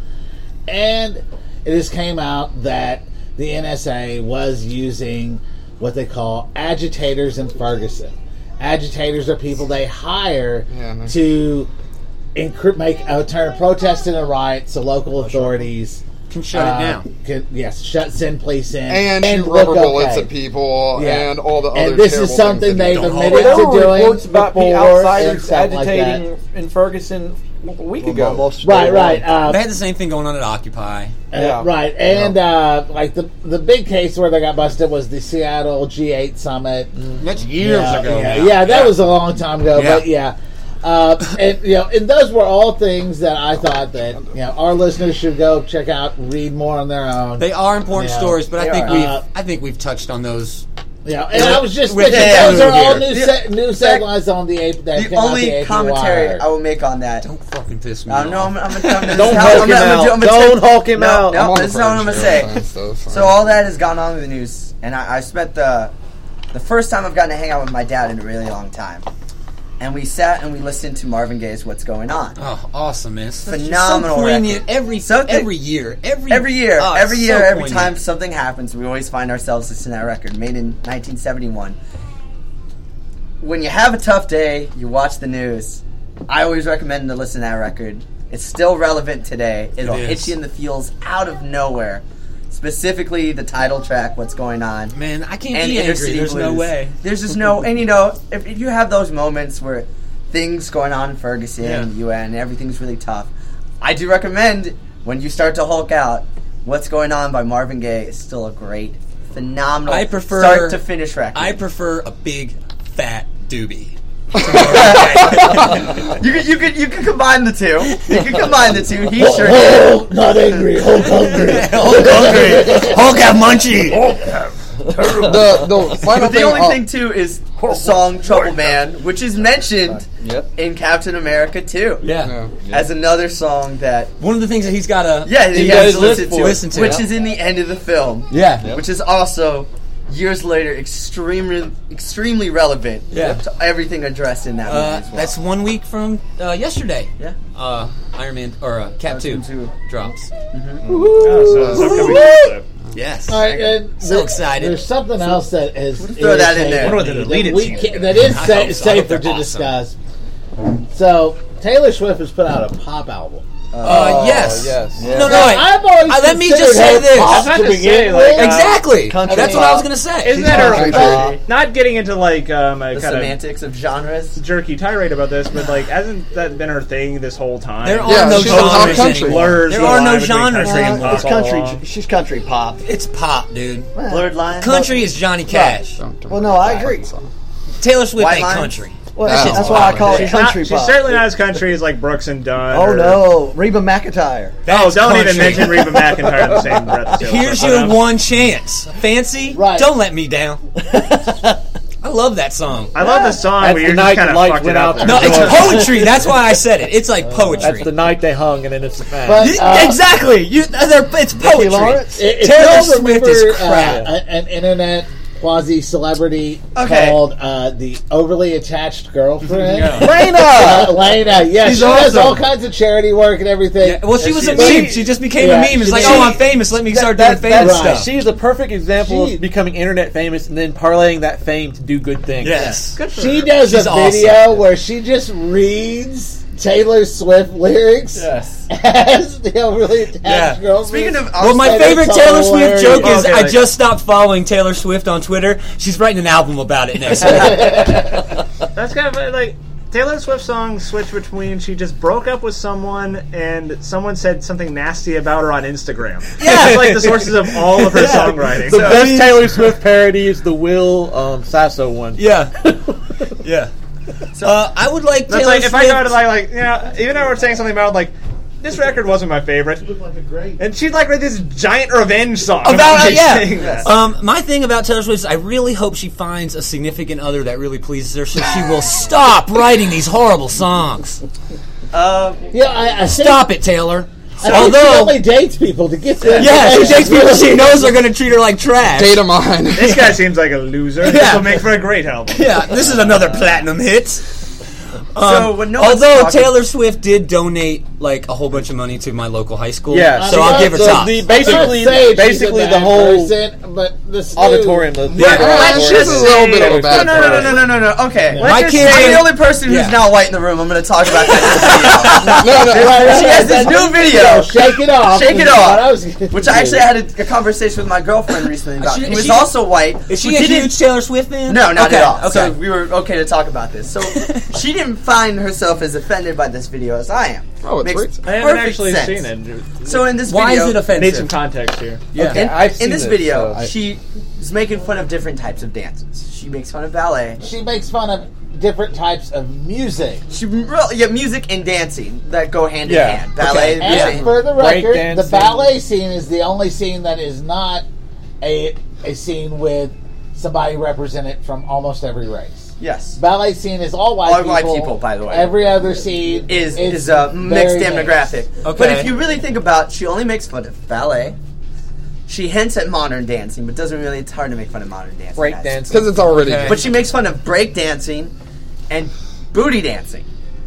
And it has came out that the NSA was using what they call agitators in Ferguson. Agitators are people they hire to turn a protest into a riot, so local authorities can shut it down. Send police in and rubber bullets at people and all the other. And this is something they've admitted to doing. Reports about outsiders agitating in Ferguson a week ago. Right. They had the same thing going on at Occupy. Right, and the big case where they got busted was the Seattle G8 summit. That's years ago. That was a long time ago. But and those were all things that I thought that our listeners should go check out, read more on their own. They are important stories, but I think we've touched on those. Yeah, and I was just thinking those are all news headlines on the AP. The only commentary I will make on that. Don't fucking piss me off. No, I'm gonna don't Hulk him out. No, this is what I'm gonna say. So all that has gone on in the news, and I spent the first time I've gotten to hang out with my dad in a really long time. And we sat and we listened to Marvin Gaye's "What's Going On." Oh, awesome, man! Phenomenal, so poignant. Every year, every time something happens, we always find ourselves listening to that record, made in 1971. When you have a tough day, you watch the news. I always recommend to listen to that record. It's still relevant today. It'll hit you in the feels out of nowhere. specifically the title track, What's Going On. Man, I can't be angry. There's no way. There's just no, and if you have those moments where things going on in Ferguson, UN, everything's really tough, I do recommend when you start to Hulk out, What's Going On by Marvin Gaye is still a great, phenomenal start to finish record. I prefer a big, fat doobie. you can combine the two. He sure Hulk, not angry. Hulk hungry. Hulk have munchie. The only thing too is the song "Trouble Man," which is mentioned in Captain America 2. Yeah, as another song that one of the things that he's got to listen to, which is in the end of the film. Which is also years later extremely relevant to everything addressed in that movie as well. That's 1 week from yesterday. Iron Man or Cap 2 drops. Yes. All right, and so excited. There's something else that is throw that in there. That is safer to discuss. So Taylor Swift has put out a pop album. Yes. No, I've always let me just say this. Exactly. That's what I was going to say. Isn't that not getting into like the semantics of genres, jerky tirade about this, but like hasn't that been her thing this whole time? There are no genres anymore. There are no genres anymore. It's country. She's country pop. It's pop, dude. Blurred lines. Country is Johnny Cash. Well, no, I agree. Taylor Swift ain't country. Well, that's why I call it country pop. She's certainly not as country as like Brooks and Dunn. Oh no, Reba McEntire. Don't even mention Reba McEntire in the same breath. Here's your one chance. Fancy? Right. Don't let me down. I love that song. I love the song where you're just kind of fucked it up. No, it's poetry. That's why I said it. It's like poetry. That's the night they hung, and then it's the fact. Exactly. It's poetry. Taylor Swift is crap. An internet quasi-celebrity called the Overly Attached Girlfriend. Lena, yeah. She does all kinds of charity work and everything. Yeah, well, she was a meme. She just became a meme. It's like, I'm famous. Let me start doing famous stuff. She's a perfect example of becoming internet famous and then parlaying that fame to do good things. Yes. Good for her. She does a video where she just reads Taylor Swift lyrics as the Overly Attached Girlfriend. Speaking of, my favorite Taylor Swift joke is I just stopped following Taylor Swift on Twitter. She's writing an album about it next week. That's kind of like Taylor Swift songs switch between she just broke up with someone and someone said something nasty about her on Instagram. Yeah, it's like the sources of all of her songwriting. The best Taylor Swift parody is the Will Sasso one. Yeah. So I would like Taylor Swift. If I go to like even though we're saying something about like this record wasn't my favorite, and she'd like write this giant revenge song about my thing about Taylor Swift is I really hope she finds a significant other that really pleases her, so she will stop writing these horrible songs. I stop it, Taylor. Although she only dates people to get them. Yeah, she dates people she knows are going to treat her like trash. Date of mine. This guy seems like a loser. This will make for a great album. Yeah, this is another platinum hit. Although Taylor Swift did donate like a whole bunch of money to my local high school, so I'll give her props. Basically the whole auditorium. She's a little bit of a bad person. No. Okay, I'm the only person who's now white in the room. I'm going to talk about that. She has this new video. Shake it off. Which I actually had a conversation with my girlfriend recently about. Who is also white. Is she a huge Taylor Swift fan? No, not at all. So we were okay to talk about this. So she didn't find herself as offended by this video as I am. Oh, it's I haven't actually seen it. So in this video, why is it offensive? Need some context here. Yeah. Okay, in this video, she is making fun of different types of dances. She makes fun of ballet. She makes fun of different types of music. Music and dancing that go hand in hand. Ballet. And for the record, the ballet scene is the only scene that is not a scene with somebody represented from almost every race. Yes. Ballet scene is all white people. All white people, by the way. Every other scene is a mixed demographic. Okay. But if you really think about it, she only makes fun of ballet. She hints at modern dancing, but doesn't really. It's hard to make fun of modern dancing. Break dancing. Because it's already But she makes fun of break dancing and booty dancing.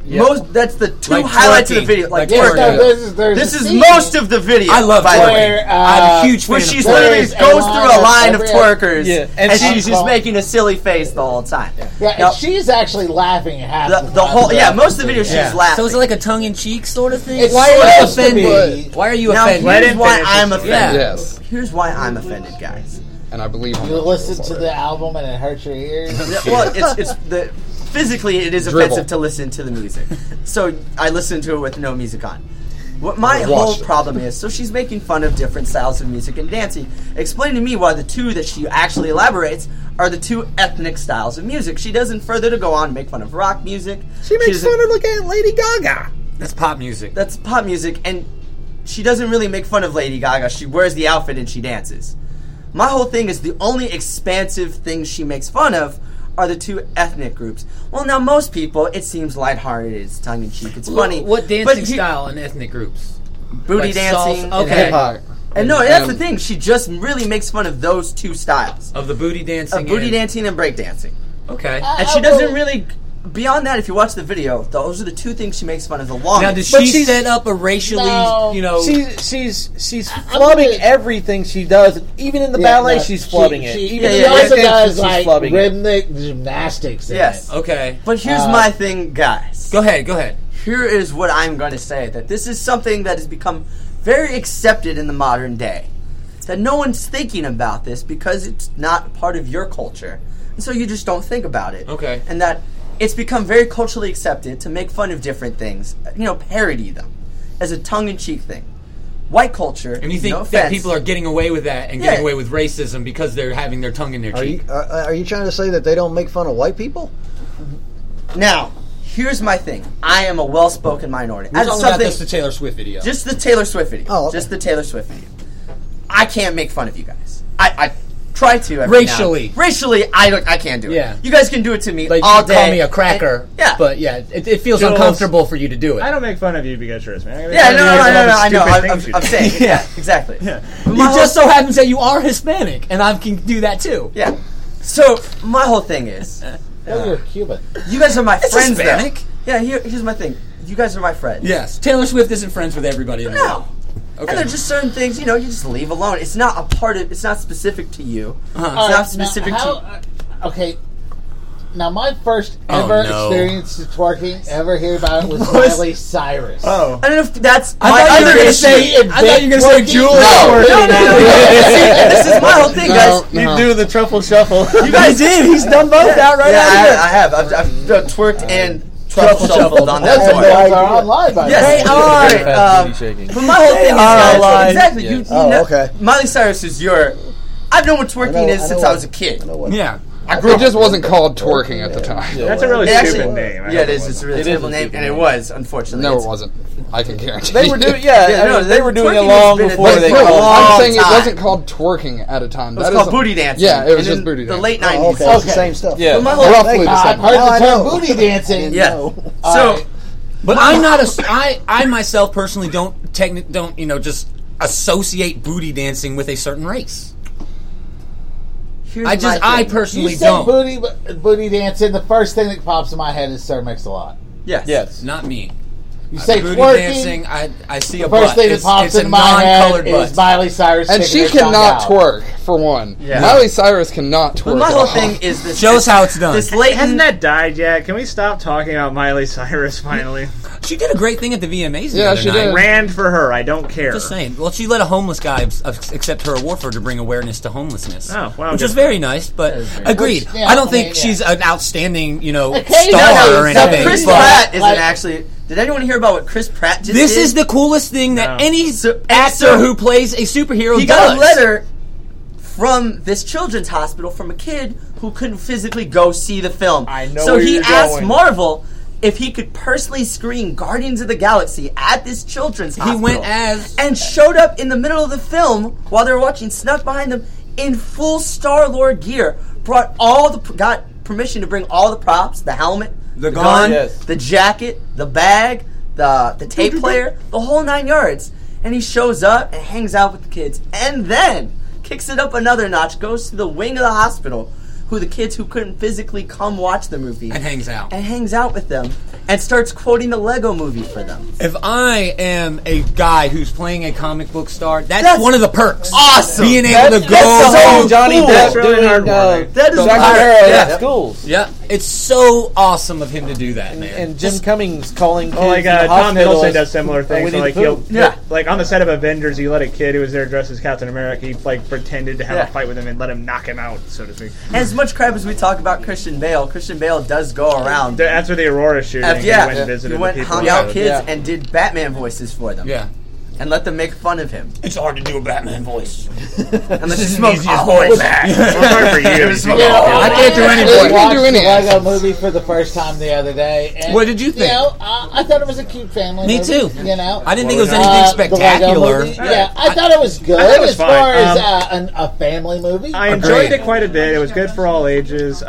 That's the two highlights of the video. Like this is most of the video. I love twerking. I'm a huge fan. Where she literally goes through a line of twerkers, and she's just making a silly face the whole time. And she's actually laughing at half the whole. Yeah, most of the video she's laughing. So is it like a tongue-in-cheek sort of thing? Why are you offended? Why are you offended? Here's why I'm offended. Yes. Here's why I'm offended, guys. And I believe you listen to the album and it hurts your ears. Well, it's the physically it is offensive to listen to the music. So I listen to it with no music on. What my whole problem is, so she's making fun of different styles of music and dancing. Explain to me why the two that she actually elaborates are the two ethnic styles of music. She doesn't further to go on make fun of rock music. She makes fun of Lady Gaga. That's pop music. That's pop music, and she doesn't really make fun of Lady Gaga. She wears the outfit and she dances. My whole thing is the only expansive things she makes fun of are the two ethnic groups. Well, now most people, it seems lighthearted, it's tongue-in-cheek, it's funny. What dancing style in ethnic groups? Booty dancing. Okay. And hip-hop. And no, that's the thing. She just really makes fun of those two styles. Of the booty dancing. Of booty dancing and breakdancing. Okay. And she doesn't really... Beyond that, if you watch the video, those are the two things she makes fun of the longest. Now, does she set up a racially, She's flubbing everything she does. Even in the ballet, she's flubbing it. She also does like rhythmic gymnastics. Yes. Okay. But here's my thing, guys. Go ahead. Here is what I'm going to say. That this is something that has become very accepted in the modern day. That no one's thinking about this because it's not part of your culture. And so you just don't think about it. Okay. And that... It's become very culturally accepted to make fun of different things, parody them as a tongue-in-cheek thing. White culture, and you think that people are getting away with that and getting away with racism because they're having their tongue in their cheek? Are you trying to say that they don't make fun of white people? Now, here's my thing. I am a well-spoken minority. We're talking about just the Taylor Swift video. Just the Taylor Swift video. Oh, okay. Just the Taylor Swift video. I can't make fun of you guys. I try to racially. Racially, I can't do it. Yeah. You guys can do it to me like all you day. Call me a cracker. But it feels uncomfortable for you to do it. I don't make fun of you because you're Hispanic. No, I know. I'm saying. Yeah, exactly. Yeah. You just so happen to say you are Hispanic, and I can do that too. Yeah. So my whole thing is, you're Cuban. You guys are my friends. Hispanic. Though. Yeah. Here's my thing. You guys are my friends. Yes. Taylor Swift isn't friends with everybody in the world. Okay. And there are just certain things, you just leave alone. It's not a part of. It's not specific to you. It's not specific to. Okay. Now, my first ever experience of twerking, ever hear about it, was Miley Cyrus. Oh, I don't know if that's. I thought you were going to say Julie. No. This is my whole thing, guys. You do the truffle shuffle. You guys did. He's done both out right now. I have. I've twerked and. Truffle shuffled on that tour. They are online by yes, they are. But my whole thing is online. Exactly. You know, okay. Miley Cyrus is your. I've known what twerking is since I was a kid. Yeah. It just wasn't called twerking at the time. That's a really stupid name. Yeah, it is. It's a really terrible name, and it was, unfortunately. No, it wasn't. I can guarantee. They were doing, they were doing it long before they. I'm saying it wasn't called twerking at a time. It was called booty dancing. Yeah, it was just booty dancing. The late 90s. Okay, it's the same stuff. Yeah, roughly the same. I've heard the term booty dancing. Yeah. So, but I'm not I myself personally don't just associate booty dancing with a certain race. I personally don't. Booty dancing. The first thing that pops in my head is Sir Mix-a-Lot. Yes. Not me. You say booty twerking, dancing. I see a butt. The first thing that pops into my head is Miley Cyrus, and she cannot twerk for one. Yeah. Miley Cyrus cannot twerk. But my whole thing is this. Show us how it's done. Hasn't that died yet? Can we stop talking about Miley Cyrus finally? She did a great thing at the VMAs. Yeah, she did. Ran for her. I don't care. Just saying. Well, she let a homeless guy accept her award for her to bring awareness to homelessness. Oh, wow, which was very nice. But agreed. I don't think she's an outstanding, star or anything. Chris Pratt isn't actually. Did anyone hear about what Chris Pratt just did? This is the coolest thing that any actor who plays a superhero does. He got a letter from this children's hospital from a kid who couldn't physically go see the film. I know. So he asked Marvel if he could personally screen Guardians of the Galaxy at this children's hospital. He went and showed up in the middle of the film while they were watching, snuck behind them in full Star-Lord gear. Got permission to bring all the props, the helmet, the gun, the jacket, the bag, the tape player, the whole 9 yards. And he shows up and hangs out with the kids. And then kicks it up another notch, goes to the wing of the hospital, the kids who couldn't physically come watch the movie. And hangs out with them. And starts quoting the Lego movie for them. If I am a guy who's playing a comic book star, that's one of the perks. Awesome. Being able to go home. Johnny Depp really hard work. That is at schools. Yeah. It's so awesome of him to do that, man. And Jim Cummings calling kids like Tom Hiddleston does similar things. So, like like on the set of Avengers, he let a kid who was there dressed as Captain America. He like pretended to have a fight with him and let him knock him out, so to speak. And as much crap as we talk about Christian Bale does go around. After the Aurora shooting, he went and visited he went the people. Hung out kids and did Batman voices for them. Yeah. And let them make fun of him. It's hard to do a Batman voice. Unless you smoke a voice. Hard for you. I can't do any voice. I watched the Lego movie for the first time the other day. And, what did you think? I thought it was a cute family movie. Me too. I didn't think it was anything spectacular. I thought it was good as far as a family movie. I enjoyed it quite a bit. It was good for all ages.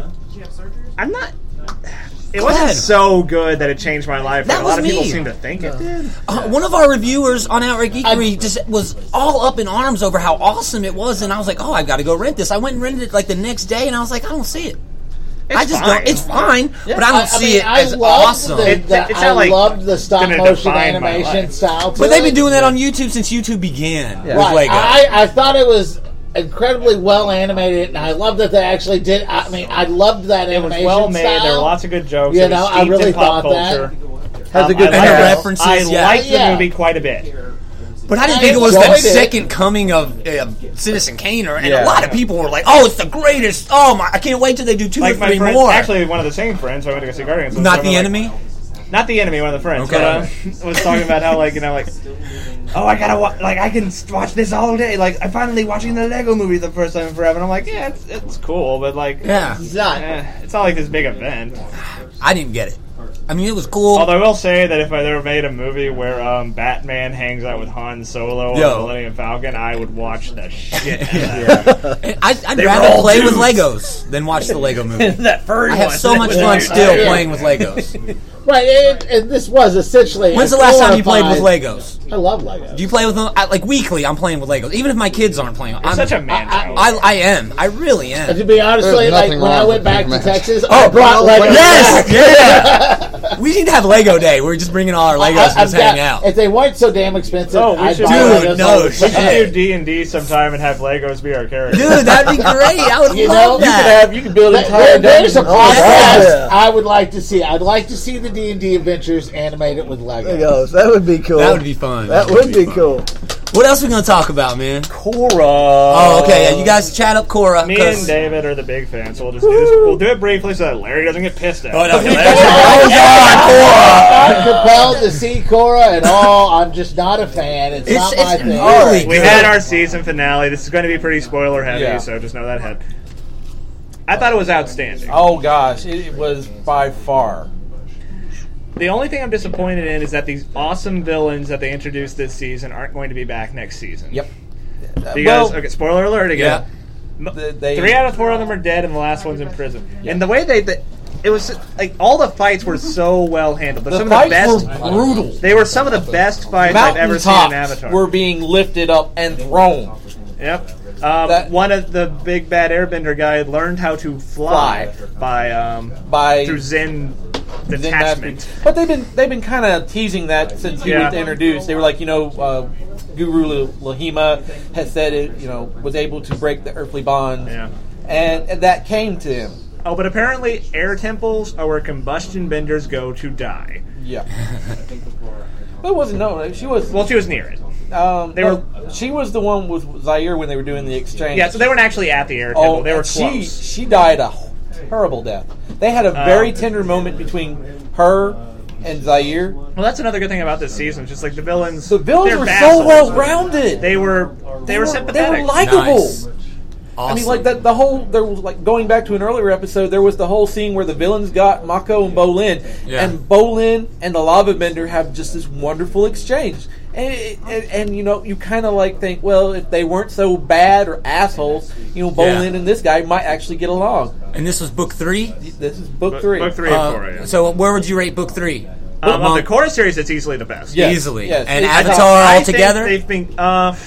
It wasn't so good that it changed my life. Like a lot of people seem to think it did. One of our reviewers on Outright Geekery just was all up in arms over how awesome it was, and I was like, "Oh, I've got to go rent this." I went and rented it like the next day, and I was like, "I don't see it." It's fine, but I don't see it as awesome. I loved the stop motion animation style. But they've been doing that on YouTube since YouTube began with Lego. I thought it was incredibly well animated, and I love that they actually did. I mean, I loved that animation. It was well made. Style. There were lots of good jokes. You know, I really thought that. Has a good references. I liked the movie quite a bit. But I didn't think it was the second coming of Citizen Kane, and a lot of people were like, "Oh, it's the greatest! Oh my! I can't wait till they do 2 or 3 more." Actually, one of the same friends I went to go see Guardians. Not the enemy. Not the enemy. One of the friends. Okay. But, was talking about how oh, I gotta I can watch this all day. Like, I'm finally watching the Lego movie the first time in forever. And I'm like, yeah, it's cool, but it's not like this big event. I didn't get it. I mean, it was cool. Although I will say that if I ever made a movie where Batman hangs out with Han Solo on the Millennium Falcon, I would watch the shit out of that. I'd rather play with Legos than watch the Lego movie. That furry I have so much fun still playing with Legos. Right, and this was essentially. When's the last time you played with Legos? I love Legos. Do you play with them? Like weekly, I'm playing with Legos. Even if my kids aren't playing. I'm such a man child. I am. I really am. And to be honest, like when I went back to Texas, I brought Legos. Yes! We need to have Lego Day. We're just bringing all our Legos and just hang out. If they weren't so damn expensive, we should do D&D sometime and have Legos be our characters. Dude, that'd be great. I would love that. You could build entire There's a podcast I would like to see. I'd like to see the D&D adventures animated with Legos. That would be cool. That would be fun. That would be cool. What else are we going to talk about, man? Korra. Oh, okay. Yeah, you guys chat up Korra. Me and David are the big fans, so we'll just do this. We'll do it briefly so that Larry doesn't get pissed at. Oh, no. I'm compelled to see Korra at all. I'm just not a fan. It's not my thing. Really we had our season finale. This is going to be pretty spoiler heavy, so just know that ahead. I thought it was outstanding. Oh, gosh. It was by far. The only thing I'm disappointed in is that these awesome villains that they introduced this season aren't going to be back next season. Yep. Because, okay, spoiler alert again. Yeah. 3 out of 4 of them are dead, and the last one's in prison. Yeah. And the way it was like all the fights were so well handled. The fights were brutal. They were some of the best fights I've ever seen in Avatar. Were being lifted up and thrown. Yep. One of the big bad airbender guy learned how to fly by through Zen detachment. But they've been kind of teasing that since he was introduced. They were like, Guru Lahima has said it, was able to break the earthly bond, and that came to him. Oh, but apparently air temples are where combustion benders go to die. Yeah. But it wasn't she was. Well, she was near it. She was the one with Zaire when they were doing the exchange. Yeah, so they weren't actually at the air temple. They were close. She died a terrible death. They had a very tender moment between her and Zaire. Well, that's another good thing about this season. Just like the villains. The villains were so well rounded. They were sympathetic. They were likable. Nice. Awesome. I mean, like there was like going back to an earlier episode. There was the whole scene where the villains got Mako and Bolin, and Bolin and the Lava Bender have just this wonderful exchange. And you kind of like think, well, if they weren't so bad or assholes, Bolin and this guy might actually get along. And this was book 3? This is book 3. Book 3 of Korra, So where would you rate book 3? Of the Korra series, it's easily the best. Yes. Easily. Yes. And Avatar altogether? They've been...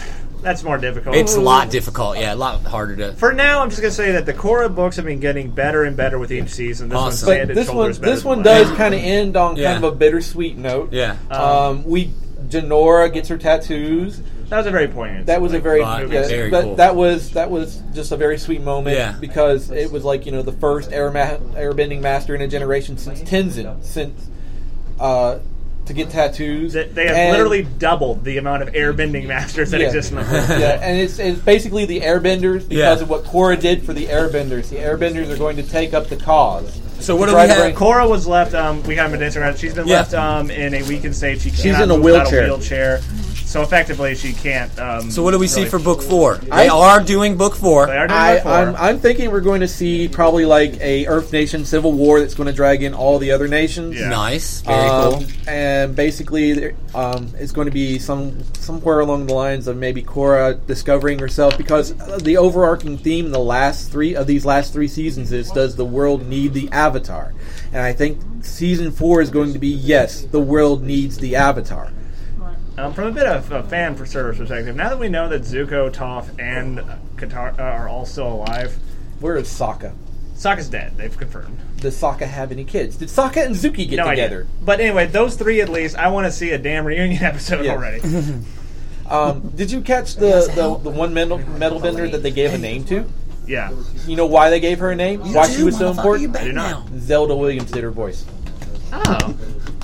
That's more difficult. It's a lot difficult. Yeah, a lot harder to. For now, I'm just gonna say that the Korra books have been getting better and better with each season. This awesome. This one does kind of end on kind of a bittersweet note. Yeah. Jinora gets her tattoos. That was a very poignant. That was a very, very cool. That was just a very sweet moment because it was like the first airbending master in a generation since Tenzin to get tattoos. They have literally doubled the amount of airbending masters that exist in the world. Yeah, and it's basically the airbenders because of what Korra did for the airbenders. The airbenders are going to take up the cause. So what do we have? Korra was left. We haven't been answering. She's been left in a weakened state. She's in a wheelchair. So effectively, she can't. So what do we see for Book 4? They are doing Book 4. They are doing Book 4. I'm thinking we're going to see probably like a Earth Nation civil war that's going to drag in all the other nations. Yeah. Nice, very cool. And basically, it's going to be somewhere along the lines of maybe Korra discovering herself, because the overarching theme in these last three seasons is, does the world need the Avatar? And I think season 4 is going to be, yes, the world needs the Avatar. From a bit of a fan service perspective, now that we know that Zuko, Toph, and Katara are all still alive, where is Sokka? Sokka's dead. They've confirmed. Does Sokka have any kids? Did Sokka and Zuki get together? Idea. But anyway, those three at least. I want to see a damn reunion episode already. Did you catch the one metal bender that they gave a name to? Yeah. You know why they gave her a name? Why she was so important? I do not. Zelda Williams did her voice. Oh.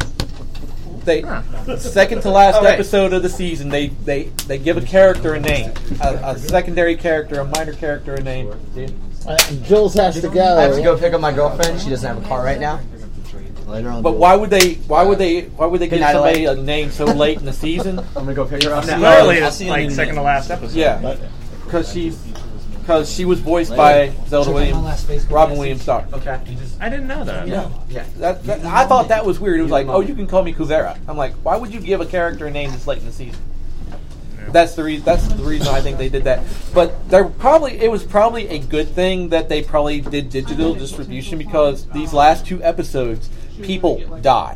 Second to last episode of the season, they give a character a name, a secondary character, a minor character a name. Jules has to go. I have to go pick up my girlfriend. She doesn't have a car right now. Later on. But why would they give somebody a name so late in the season? I'm gonna go pick her up now. Literally, it's like second to last episode. Yeah, because she was voiced by Zelda Williams, Robin Williams' daughter. Okay. I didn't know that. Yeah. I thought that was weird. It was like, you can call me Kuzera. I'm like, why would you give a character a name this late in the season? Yeah. That's the reason I think they did that. But it was probably a good thing that they probably did digital distribution, because these last 2 episodes, people die.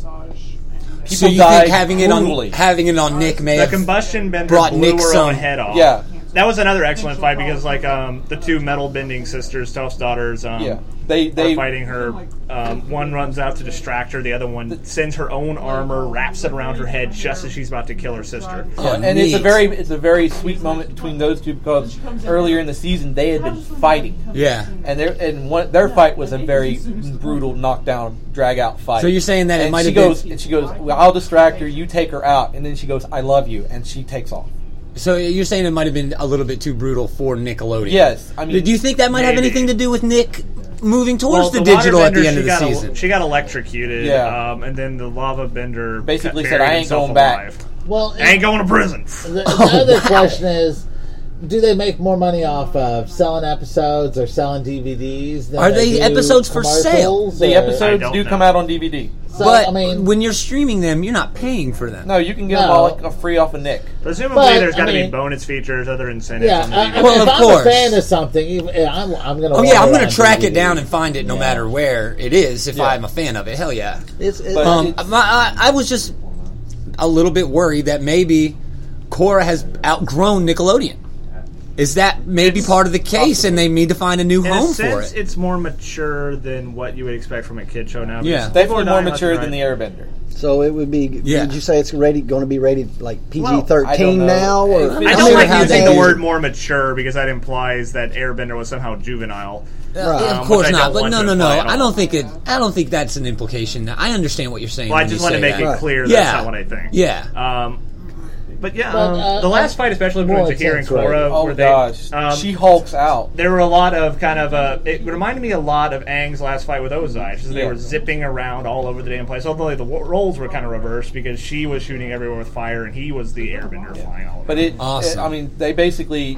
So you think having it on Nick may have the combustion bender brought blew Nick her some own head off. Yeah. That was another excellent fight, because the 2 metal bending sisters, Toph's daughters, they are fighting her. One runs out to distract her. The other one sends her own armor, wraps it around her head just as she's about to kill her sister. And it's a very sweet moment between those two, because earlier in the season they had been fighting. Yeah. And their fight was a very brutal knockdown, drag out fight. So you're saying that it might have been. And she goes, well, I'll distract her. You take her out. And then she goes, I love you, and she takes off. So you're saying it might have been a little bit too brutal for Nickelodeon? Yes. Do you think that might have anything to do with Nick moving towards the digital at the end of the season? She got electrocuted, and then the lava bender basically said, I ain't going back. Well, I ain't going to prison. The other question is, do they make more money off of selling episodes or selling DVDs? Are they episodes for sale? The episodes do come out on DVD. So, but when you're streaming them, you're not paying for them. No, you can get them all free off of Nick. Presumably, there's got to be bonus features, other incentives. Yeah, well, if of course. I'm a fan of something, I'm going to. Oh yeah, I'm going to track it down and find it, no matter where it is. If I'm a fan of it, hell yeah. I was just a little bit worried that maybe Korra has outgrown Nickelodeon. Is that maybe part of the case, and they need to find a new home for it? It's more mature than what you would expect from a kid show now. Yeah, definitely more mature than the Airbender. So it would be. Yeah. Did you say it's going to be rated like PG-13 now? Or I don't like using the word more mature, because that implies that Airbender was somehow juvenile. Of course not, but no. I don't think that's an implication. I understand what you're saying. Well, I just want to make it clear that's not what I think. Yeah. But the last fight, especially between Tahir and Korra, she hulks out. There were a lot of it reminded me a lot of Aang's last fight with Ozai. They were zipping around all over the damn place. Although the roles were kind of reversed, because she was shooting everywhere with fire and he was the airbender flying all over. But they basically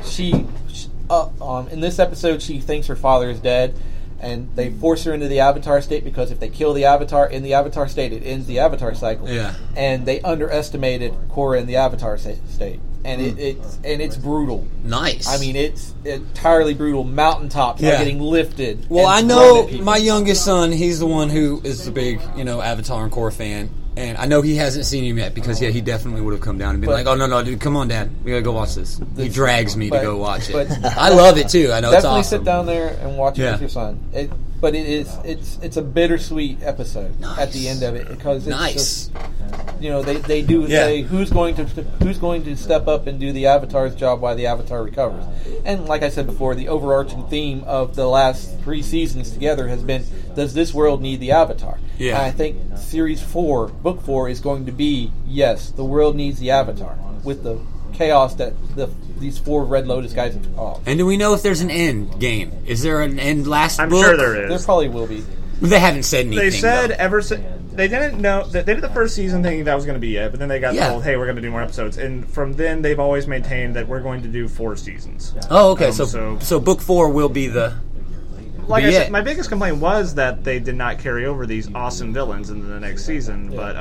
in this episode she thinks her father is dead. And they force her into the Avatar state, because if they kill the Avatar in the Avatar state, it ends the Avatar cycle. Yeah. And they underestimated Korra in the Avatar state, and it's brutal. Nice. I mean, it's entirely brutal. Mountaintops are getting lifted. Well, I know my youngest son. He's the one who is the big, Avatar and Korra fan. And I know he hasn't seen him yet because he definitely would have come down and been like, "Oh no, dude, come on, Dad, we gotta go watch this." He drags me to go watch it. I love it too. I know it's awesome. Definitely sit down there and watch it with your son. But it's a bittersweet episode at the end of it because it's just, they do say who's going to step up and do the Avatar's job while the Avatar recovers. And like I said before, the overarching theme of the last 3 seasons together has been, does this world need the Avatar? Yeah. And I think Series 4, Book 4 is going to be, yes, the world needs the Avatar with the chaos that these 4 Red Lotus guys have caused. And do we know if there's an end game? Is there an end last book? I'm sure there is. There probably will be. They haven't said anything. They said they didn't know that they did the first season thinking that was going to be it, but then they got told, "Hey, we're going to do more episodes." And from then, they've always maintained that we're going to do 4 seasons. Oh, okay. So book 4 will be the. Like I said, my biggest complaint was that they did not carry over these awesome villains into the next season. But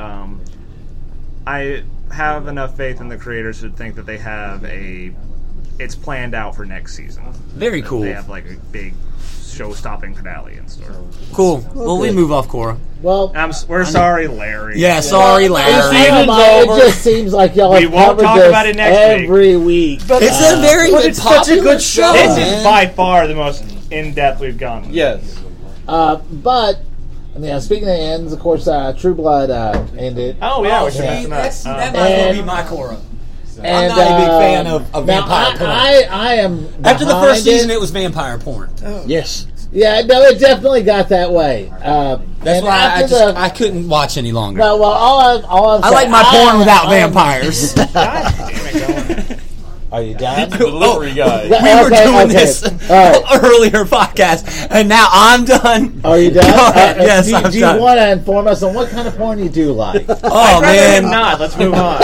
I have enough faith in the creators to think that they have it's planned out for next season. Very cool. They have like a big show-stopping finale in store. Cool. Well, we move off Korra. Well, we're sorry, Larry. Yeah, sorry, Larry. It just seems like y'all have covered this about it next every week. But it's a very such a good show. This is by far the most in-depth we've gone. Yes. But speaking of ends, of course, True Blood ended. Oh yeah, we should mention that. That might well be my Korra. And, I'm not a big fan of vampire porn. I am. After the first season, it was vampire porn. Oh. Yes. Yeah, no, it definitely got that way. That's why I couldn't watch any longer. No, well, all I'm I like my porn without vampires. God damn it, Are you done? Delivery guy. We were doing this earlier podcast, and now I'm done. Are you done? Yes, I'm done. Do you want to inform us on what kind of porn you do like? Oh, man. Not. Let's move on.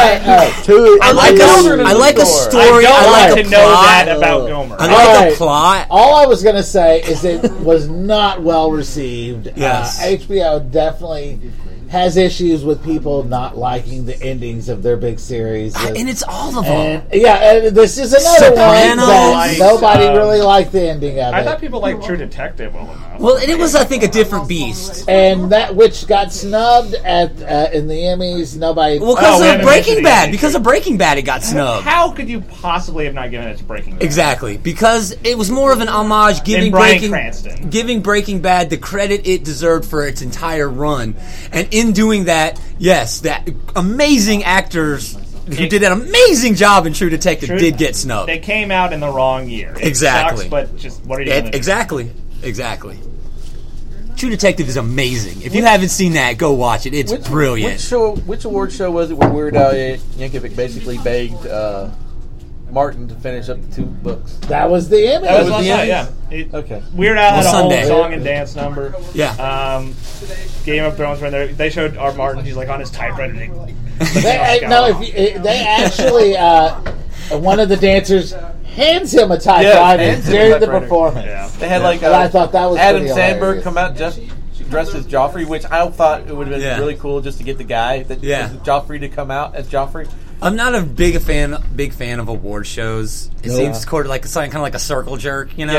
I like a story. I like to know that about Gomer. I like a plot. All I was going to say is it was not well received. Yes. HBO definitely has issues with people not liking the endings of their big series. And it's all of them. And this is another one that nobody really liked the ending of it. I thought people liked True Detective well enough. Well, it was, I think, a different beast. And that which got snubbed in the Emmys, nobody... Well, because of Breaking Bad. Because of Breaking Bad, it got snubbed. How could you possibly have not given it to Breaking Bad? Exactly. Because it was more of an homage giving Breaking Bad the credit it deserved for its entire run. And in doing that, yes, that amazing actors who did an amazing job in True Detective did get snubbed. They came out in the wrong year. Exactly. Sucks, but just what are you going to do? Exactly. True Detective is amazing. If you haven't seen that, go watch it. It's brilliant. Which award show was it where Weird Al Yankovic basically begged Martin to finish up the 2 books? That was the Emmy. That was last night, yeah. Okay. Weird Al had a whole song and dance number. Yeah. Game of Thrones, when they showed our Martin, he's like on his typewriter. They actually, one of the dancers hands him a typewriter during the performance. Yeah. They had I thought that was Adam Sandberg come out just dressed as Joffrey, which I thought it would have been really cool just to get the guy that Joffrey to come out as Joffrey. I'm not a big fan of award shows. It seems kind of like a circle jerk, you know.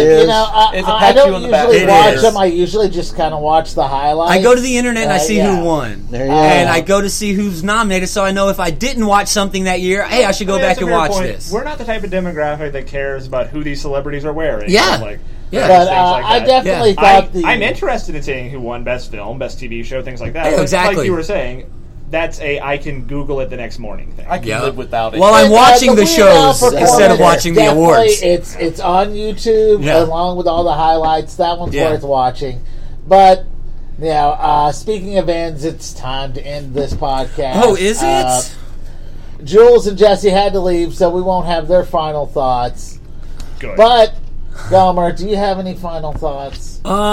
I don't usually watch them. I usually just kind of watch the highlights. I go to the internet and I see who won, and I go to see who's nominated, so I know if I didn't watch something that year, hey, I should go back and watch this. We're not the type of demographic that cares about who these celebrities are wearing. Yeah. But I definitely thought I'm interested in seeing who won Best Film, Best TV Show, things like that. Exactly. Like you were saying, that's I can Google it the next morning thing. I can live without it. Well, I'm watching the shows instead of watching the awards. It's on YouTube along with all the highlights. That one's worth watching. But, speaking of ends, it's time to end this podcast. Oh, is it? Jules and Jesse had to leave, so we won't have their final thoughts. Good. But, Gomer, do you have any final thoughts?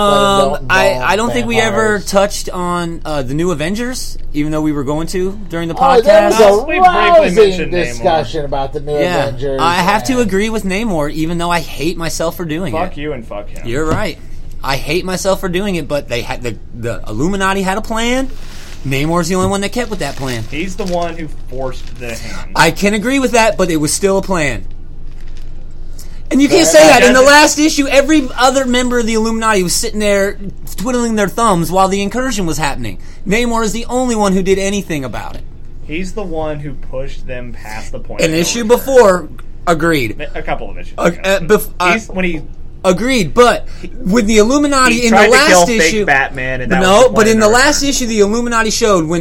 I don't think we ever touched on the new Avengers, even though we were going to during the podcast. There was a rousing discussion about the new Avengers. I have to agree with Namor, even though I hate myself for doing it. Fuck you and fuck him. You're right. I hate myself for doing it, but they had the Illuminati had a plan. Namor's the only one that kept with that plan. He's the one who forced the hand. I can agree with that, but it was still a plan. And you can't say that. In the last issue, every other member of the Illuminati was sitting there twiddling their thumbs while the incursion was happening. Namor is the only one who did anything about it. He's the one who pushed them past the point. An issue before, agreed. A couple of issues. When he agreed, but with the Illuminati in the last issue, fake Batman, and but in the last issue, the Illuminati showed when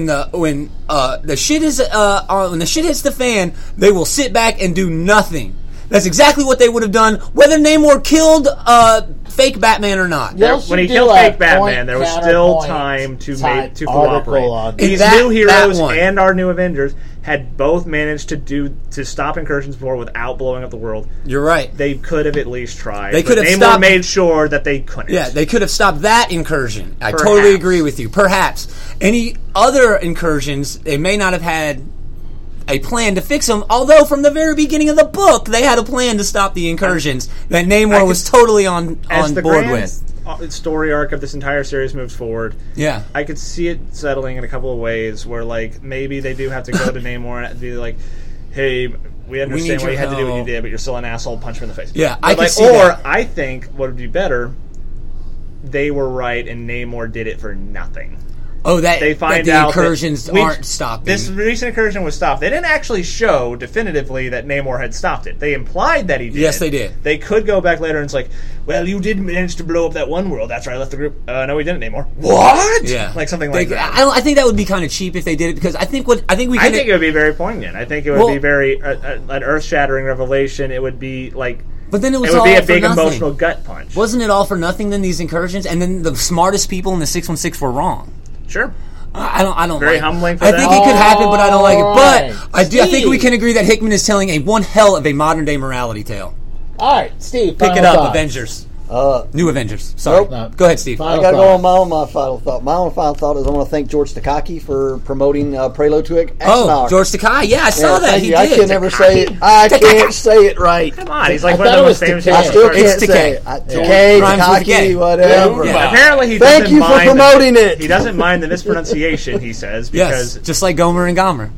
the shit is when the shit hits the fan, they will sit back and do nothing. That's exactly what they would have done, whether Namor killed fake Batman or not. When he killed fake Batman, there was still time to cooperate. These new heroes and our new Avengers had both managed to stop incursions before without blowing up the world. You're right. They could have at least tried. They could have Namor made sure that they couldn't. Yeah, they could have stopped that incursion. I totally agree with you. Perhaps. Any other incursions, they may not have had a plan to fix them, although from the very beginning of the book, they had a plan to stop the incursions that Namor was totally on board with. Story arc of this entire series moves forward. Yeah, I could see it settling in a couple of ways where, like, maybe they do have to go to Namor and be like, "Hey, we understand what you had to do what you did, but you're still an asshole. Punch him in the face." Yeah, I can see that. Or I think what would be better, they were right and Namor did it for nothing. Oh, they find the out incursions aren't stopping. This recent incursion was stopped. They didn't actually show definitively that Namor had stopped it. They implied that he did. Yes, they did. They could go back later and it's like, well, you did manage to blow up that one world after I left the group. No, we didn't, Namor. What? Yeah, like something like that. I think that would be kind of cheap if they did it because I think it would be very poignant. I think it would be very an earth-shattering revelation. It would be like. But then it would be a big emotional gut punch. Wasn't it all for nothing? Then these incursions, and then the smartest people in the 616 were wrong. Sure. I don't. Very like humbling. I think it could happen, but I don't like it. But I think we can agree that Hickman is telling one hell of a modern day morality tale. All right, Steve. Pick it up, Avengers. New Avengers. Sorry. Nope. Go ahead, Steve. I got to go on my final thought. My own final thought is I want to thank George Takei for promoting Prelude to Action. Oh, George Takei. Yeah, I saw that. He did. I can never say it. I can't say it right. Come on. He's like one of the most famous. I still can't say it. Takei, whatever. Yeah. Apparently, he thank you for promoting it. He doesn't mind the mispronunciation, he says. Because yes, just like Gomer and Gomer.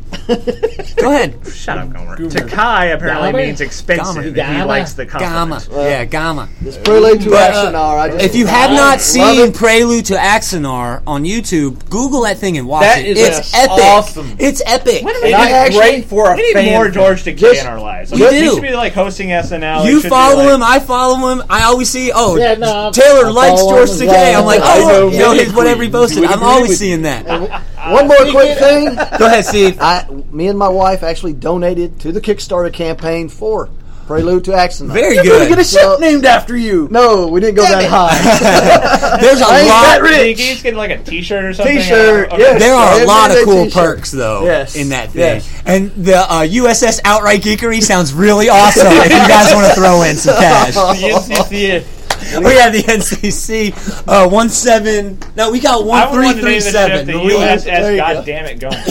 Go ahead. Shut up, Gomer. Takei apparently means expensive. He likes the compliment. Yeah, Gamma. This Prelude to Action. If you have not seen Prelude to Axanar on YouTube, Google that thing and watch it. It's epic. Awesome. It's epic. It's great for a we need more George Takei in our lives. We do. He should be like hosting SNL. You follow him. I follow him. I always see. Taylor likes George Takei. I'm like, whatever he posted. I'm always seeing that. One more quick thing. Go ahead, Steve. Me and my wife actually donated to the Kickstarter campaign for Prelude to Action. Very good. You're going to get a ship named after you. No, we didn't go that high. There's a lot. He's getting like a T-shirt or something. T-shirt. Okay. Yes. There are a lot of cool perks though in that thing. Yes. And the USS Outright Geekery sounds really awesome. If you guys want to throw in some cash. We have the NCC 17. No, we got 1337. The USS. God damn it, Gomer.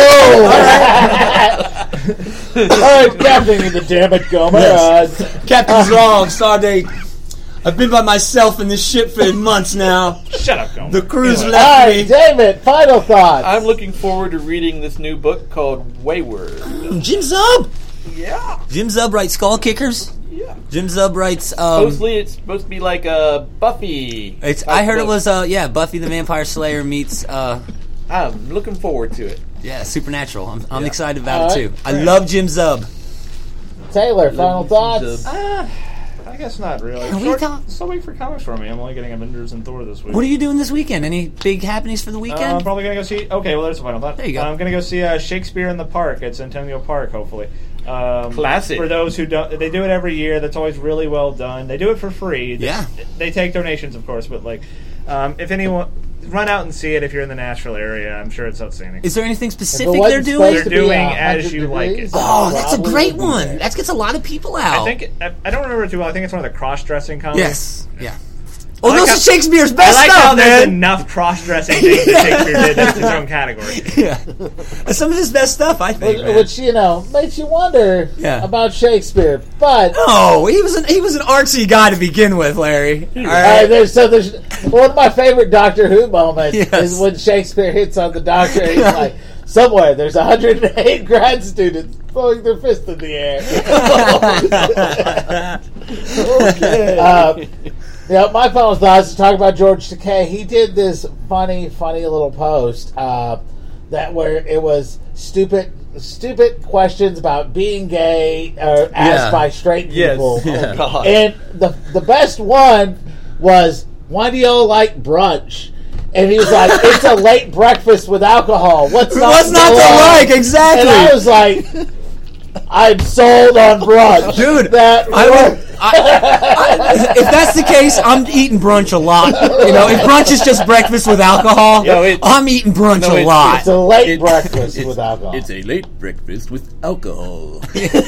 All right, Captain, the damn it, Gomer. Yes. Captain's wrong. Stardate. I've been by myself in this ship for months now. Shut up, Gomer. The crew's left all right, me. David, final thoughts. I'm looking forward to reading this new book called Wayward. Jim Zub. Yeah. Jim Zub writes Skull Kickers. Yeah. Jim Zub writes. Supposedly, it's supposed to be like a Buffy. I heard it was Buffy the Vampire Slayer meets. I'm looking forward to it. Yeah, Supernatural. I'm excited about it too. I love Jim Zub. Taylor, final thoughts. I guess not really. Still waiting for comics for me. I'm only getting Avengers and Thor this week. What are you doing this weekend? Any big happenings for the weekend? I'm probably going to go see... Okay, well, there's the final thought. There you go. I'm going to go see Shakespeare in the Park at Centennial Park, hopefully. Classic. For those who don't... They do it every year. That's always really well done. They do it for free. Yeah. They take donations, of course, but, like, if anyone... Run out and see it if you're in the Nashville area. I'm sure it's outstanding. Is there anything specific they're doing? They're doing As You Like It. Oh, that's a great one. That gets a lot of people out. I don't remember it too well. I think it's one of the cross-dressing comics. Yes. Yeah. Oh, those are Shakespeare's best stuff, how there's enough cross-dressing things that Shakespeare did in his own category. Yeah. Some of his best stuff, I think. Which, makes you wonder about Shakespeare. But no, he was an artsy guy to begin with, Larry. All right. There's one of my favorite Doctor Who moments is when Shakespeare hits on the Doctor. He's like, somewhere there's 108 grad students throwing their fist in the air. Okay. Yeah, my final thoughts to talk about George Takei. He did this funny little post that where it was stupid questions about being gay asked by straight people. Yes. Oh, and the best one was, why do y'all like brunch? And he was like, it's a late breakfast with alcohol. What's not to like? Exactly. And I was like, I'm sold on brunch. Dude, if that's the case, I'm eating brunch a lot. You know, if brunch is just breakfast with alcohol, I'm eating brunch a lot. It's a late breakfast with alcohol. It's a late breakfast with alcohol.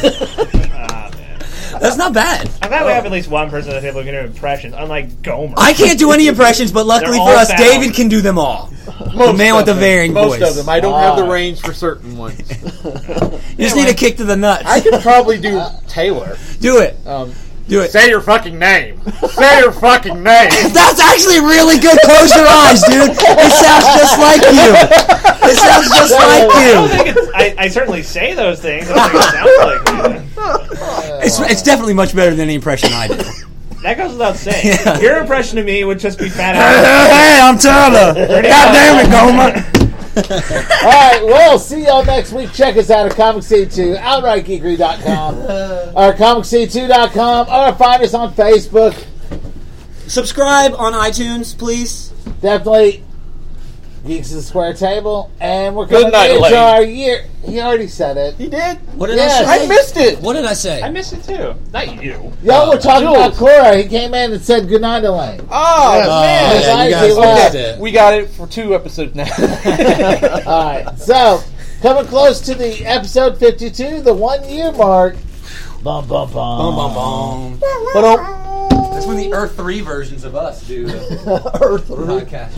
That's not bad. I'm glad we have at least one person that's able to do impressions, unlike Gomer. I can't do any impressions, but luckily for us, David can do them all. The man with the varying voice. Most of them. I don't have the range for certain ones. You just need a kick to the nuts. I could probably do Taylor. Do it. Do it. Say your fucking name. Say your fucking name. That's actually really good. Close your eyes, dude. It sounds just like you. It sounds just like you. I certainly say those things. I don't think it sounds like you. It's definitely much better than any impression I do. That goes without saying. Yeah. Your impression of me would just be fat ass. Hey, I'm Tyler. God damn it, Gomer. All right, well, see y'all next week. Check us out at ComicsC2, OutRightGeekery.com, or ComicsC2.com, or find us on Facebook. Subscribe on iTunes, please. Definitely. Geeks of the Square Table, and we're coming into our year. He already said it. He did? What did I say? I missed it. What did I say? I missed it too. Not you. Y'all were talking about Cora. He came in and said goodnight, Elaine. Oh, man. Yeah, you guys missed it. We got it for 2 episodes now. All right, so coming close to the episode 52, the 1 year mark. Bum, bum, bum. Bum, bum, bum. That's when the Earth 3 versions of us do Earth 3 podcast.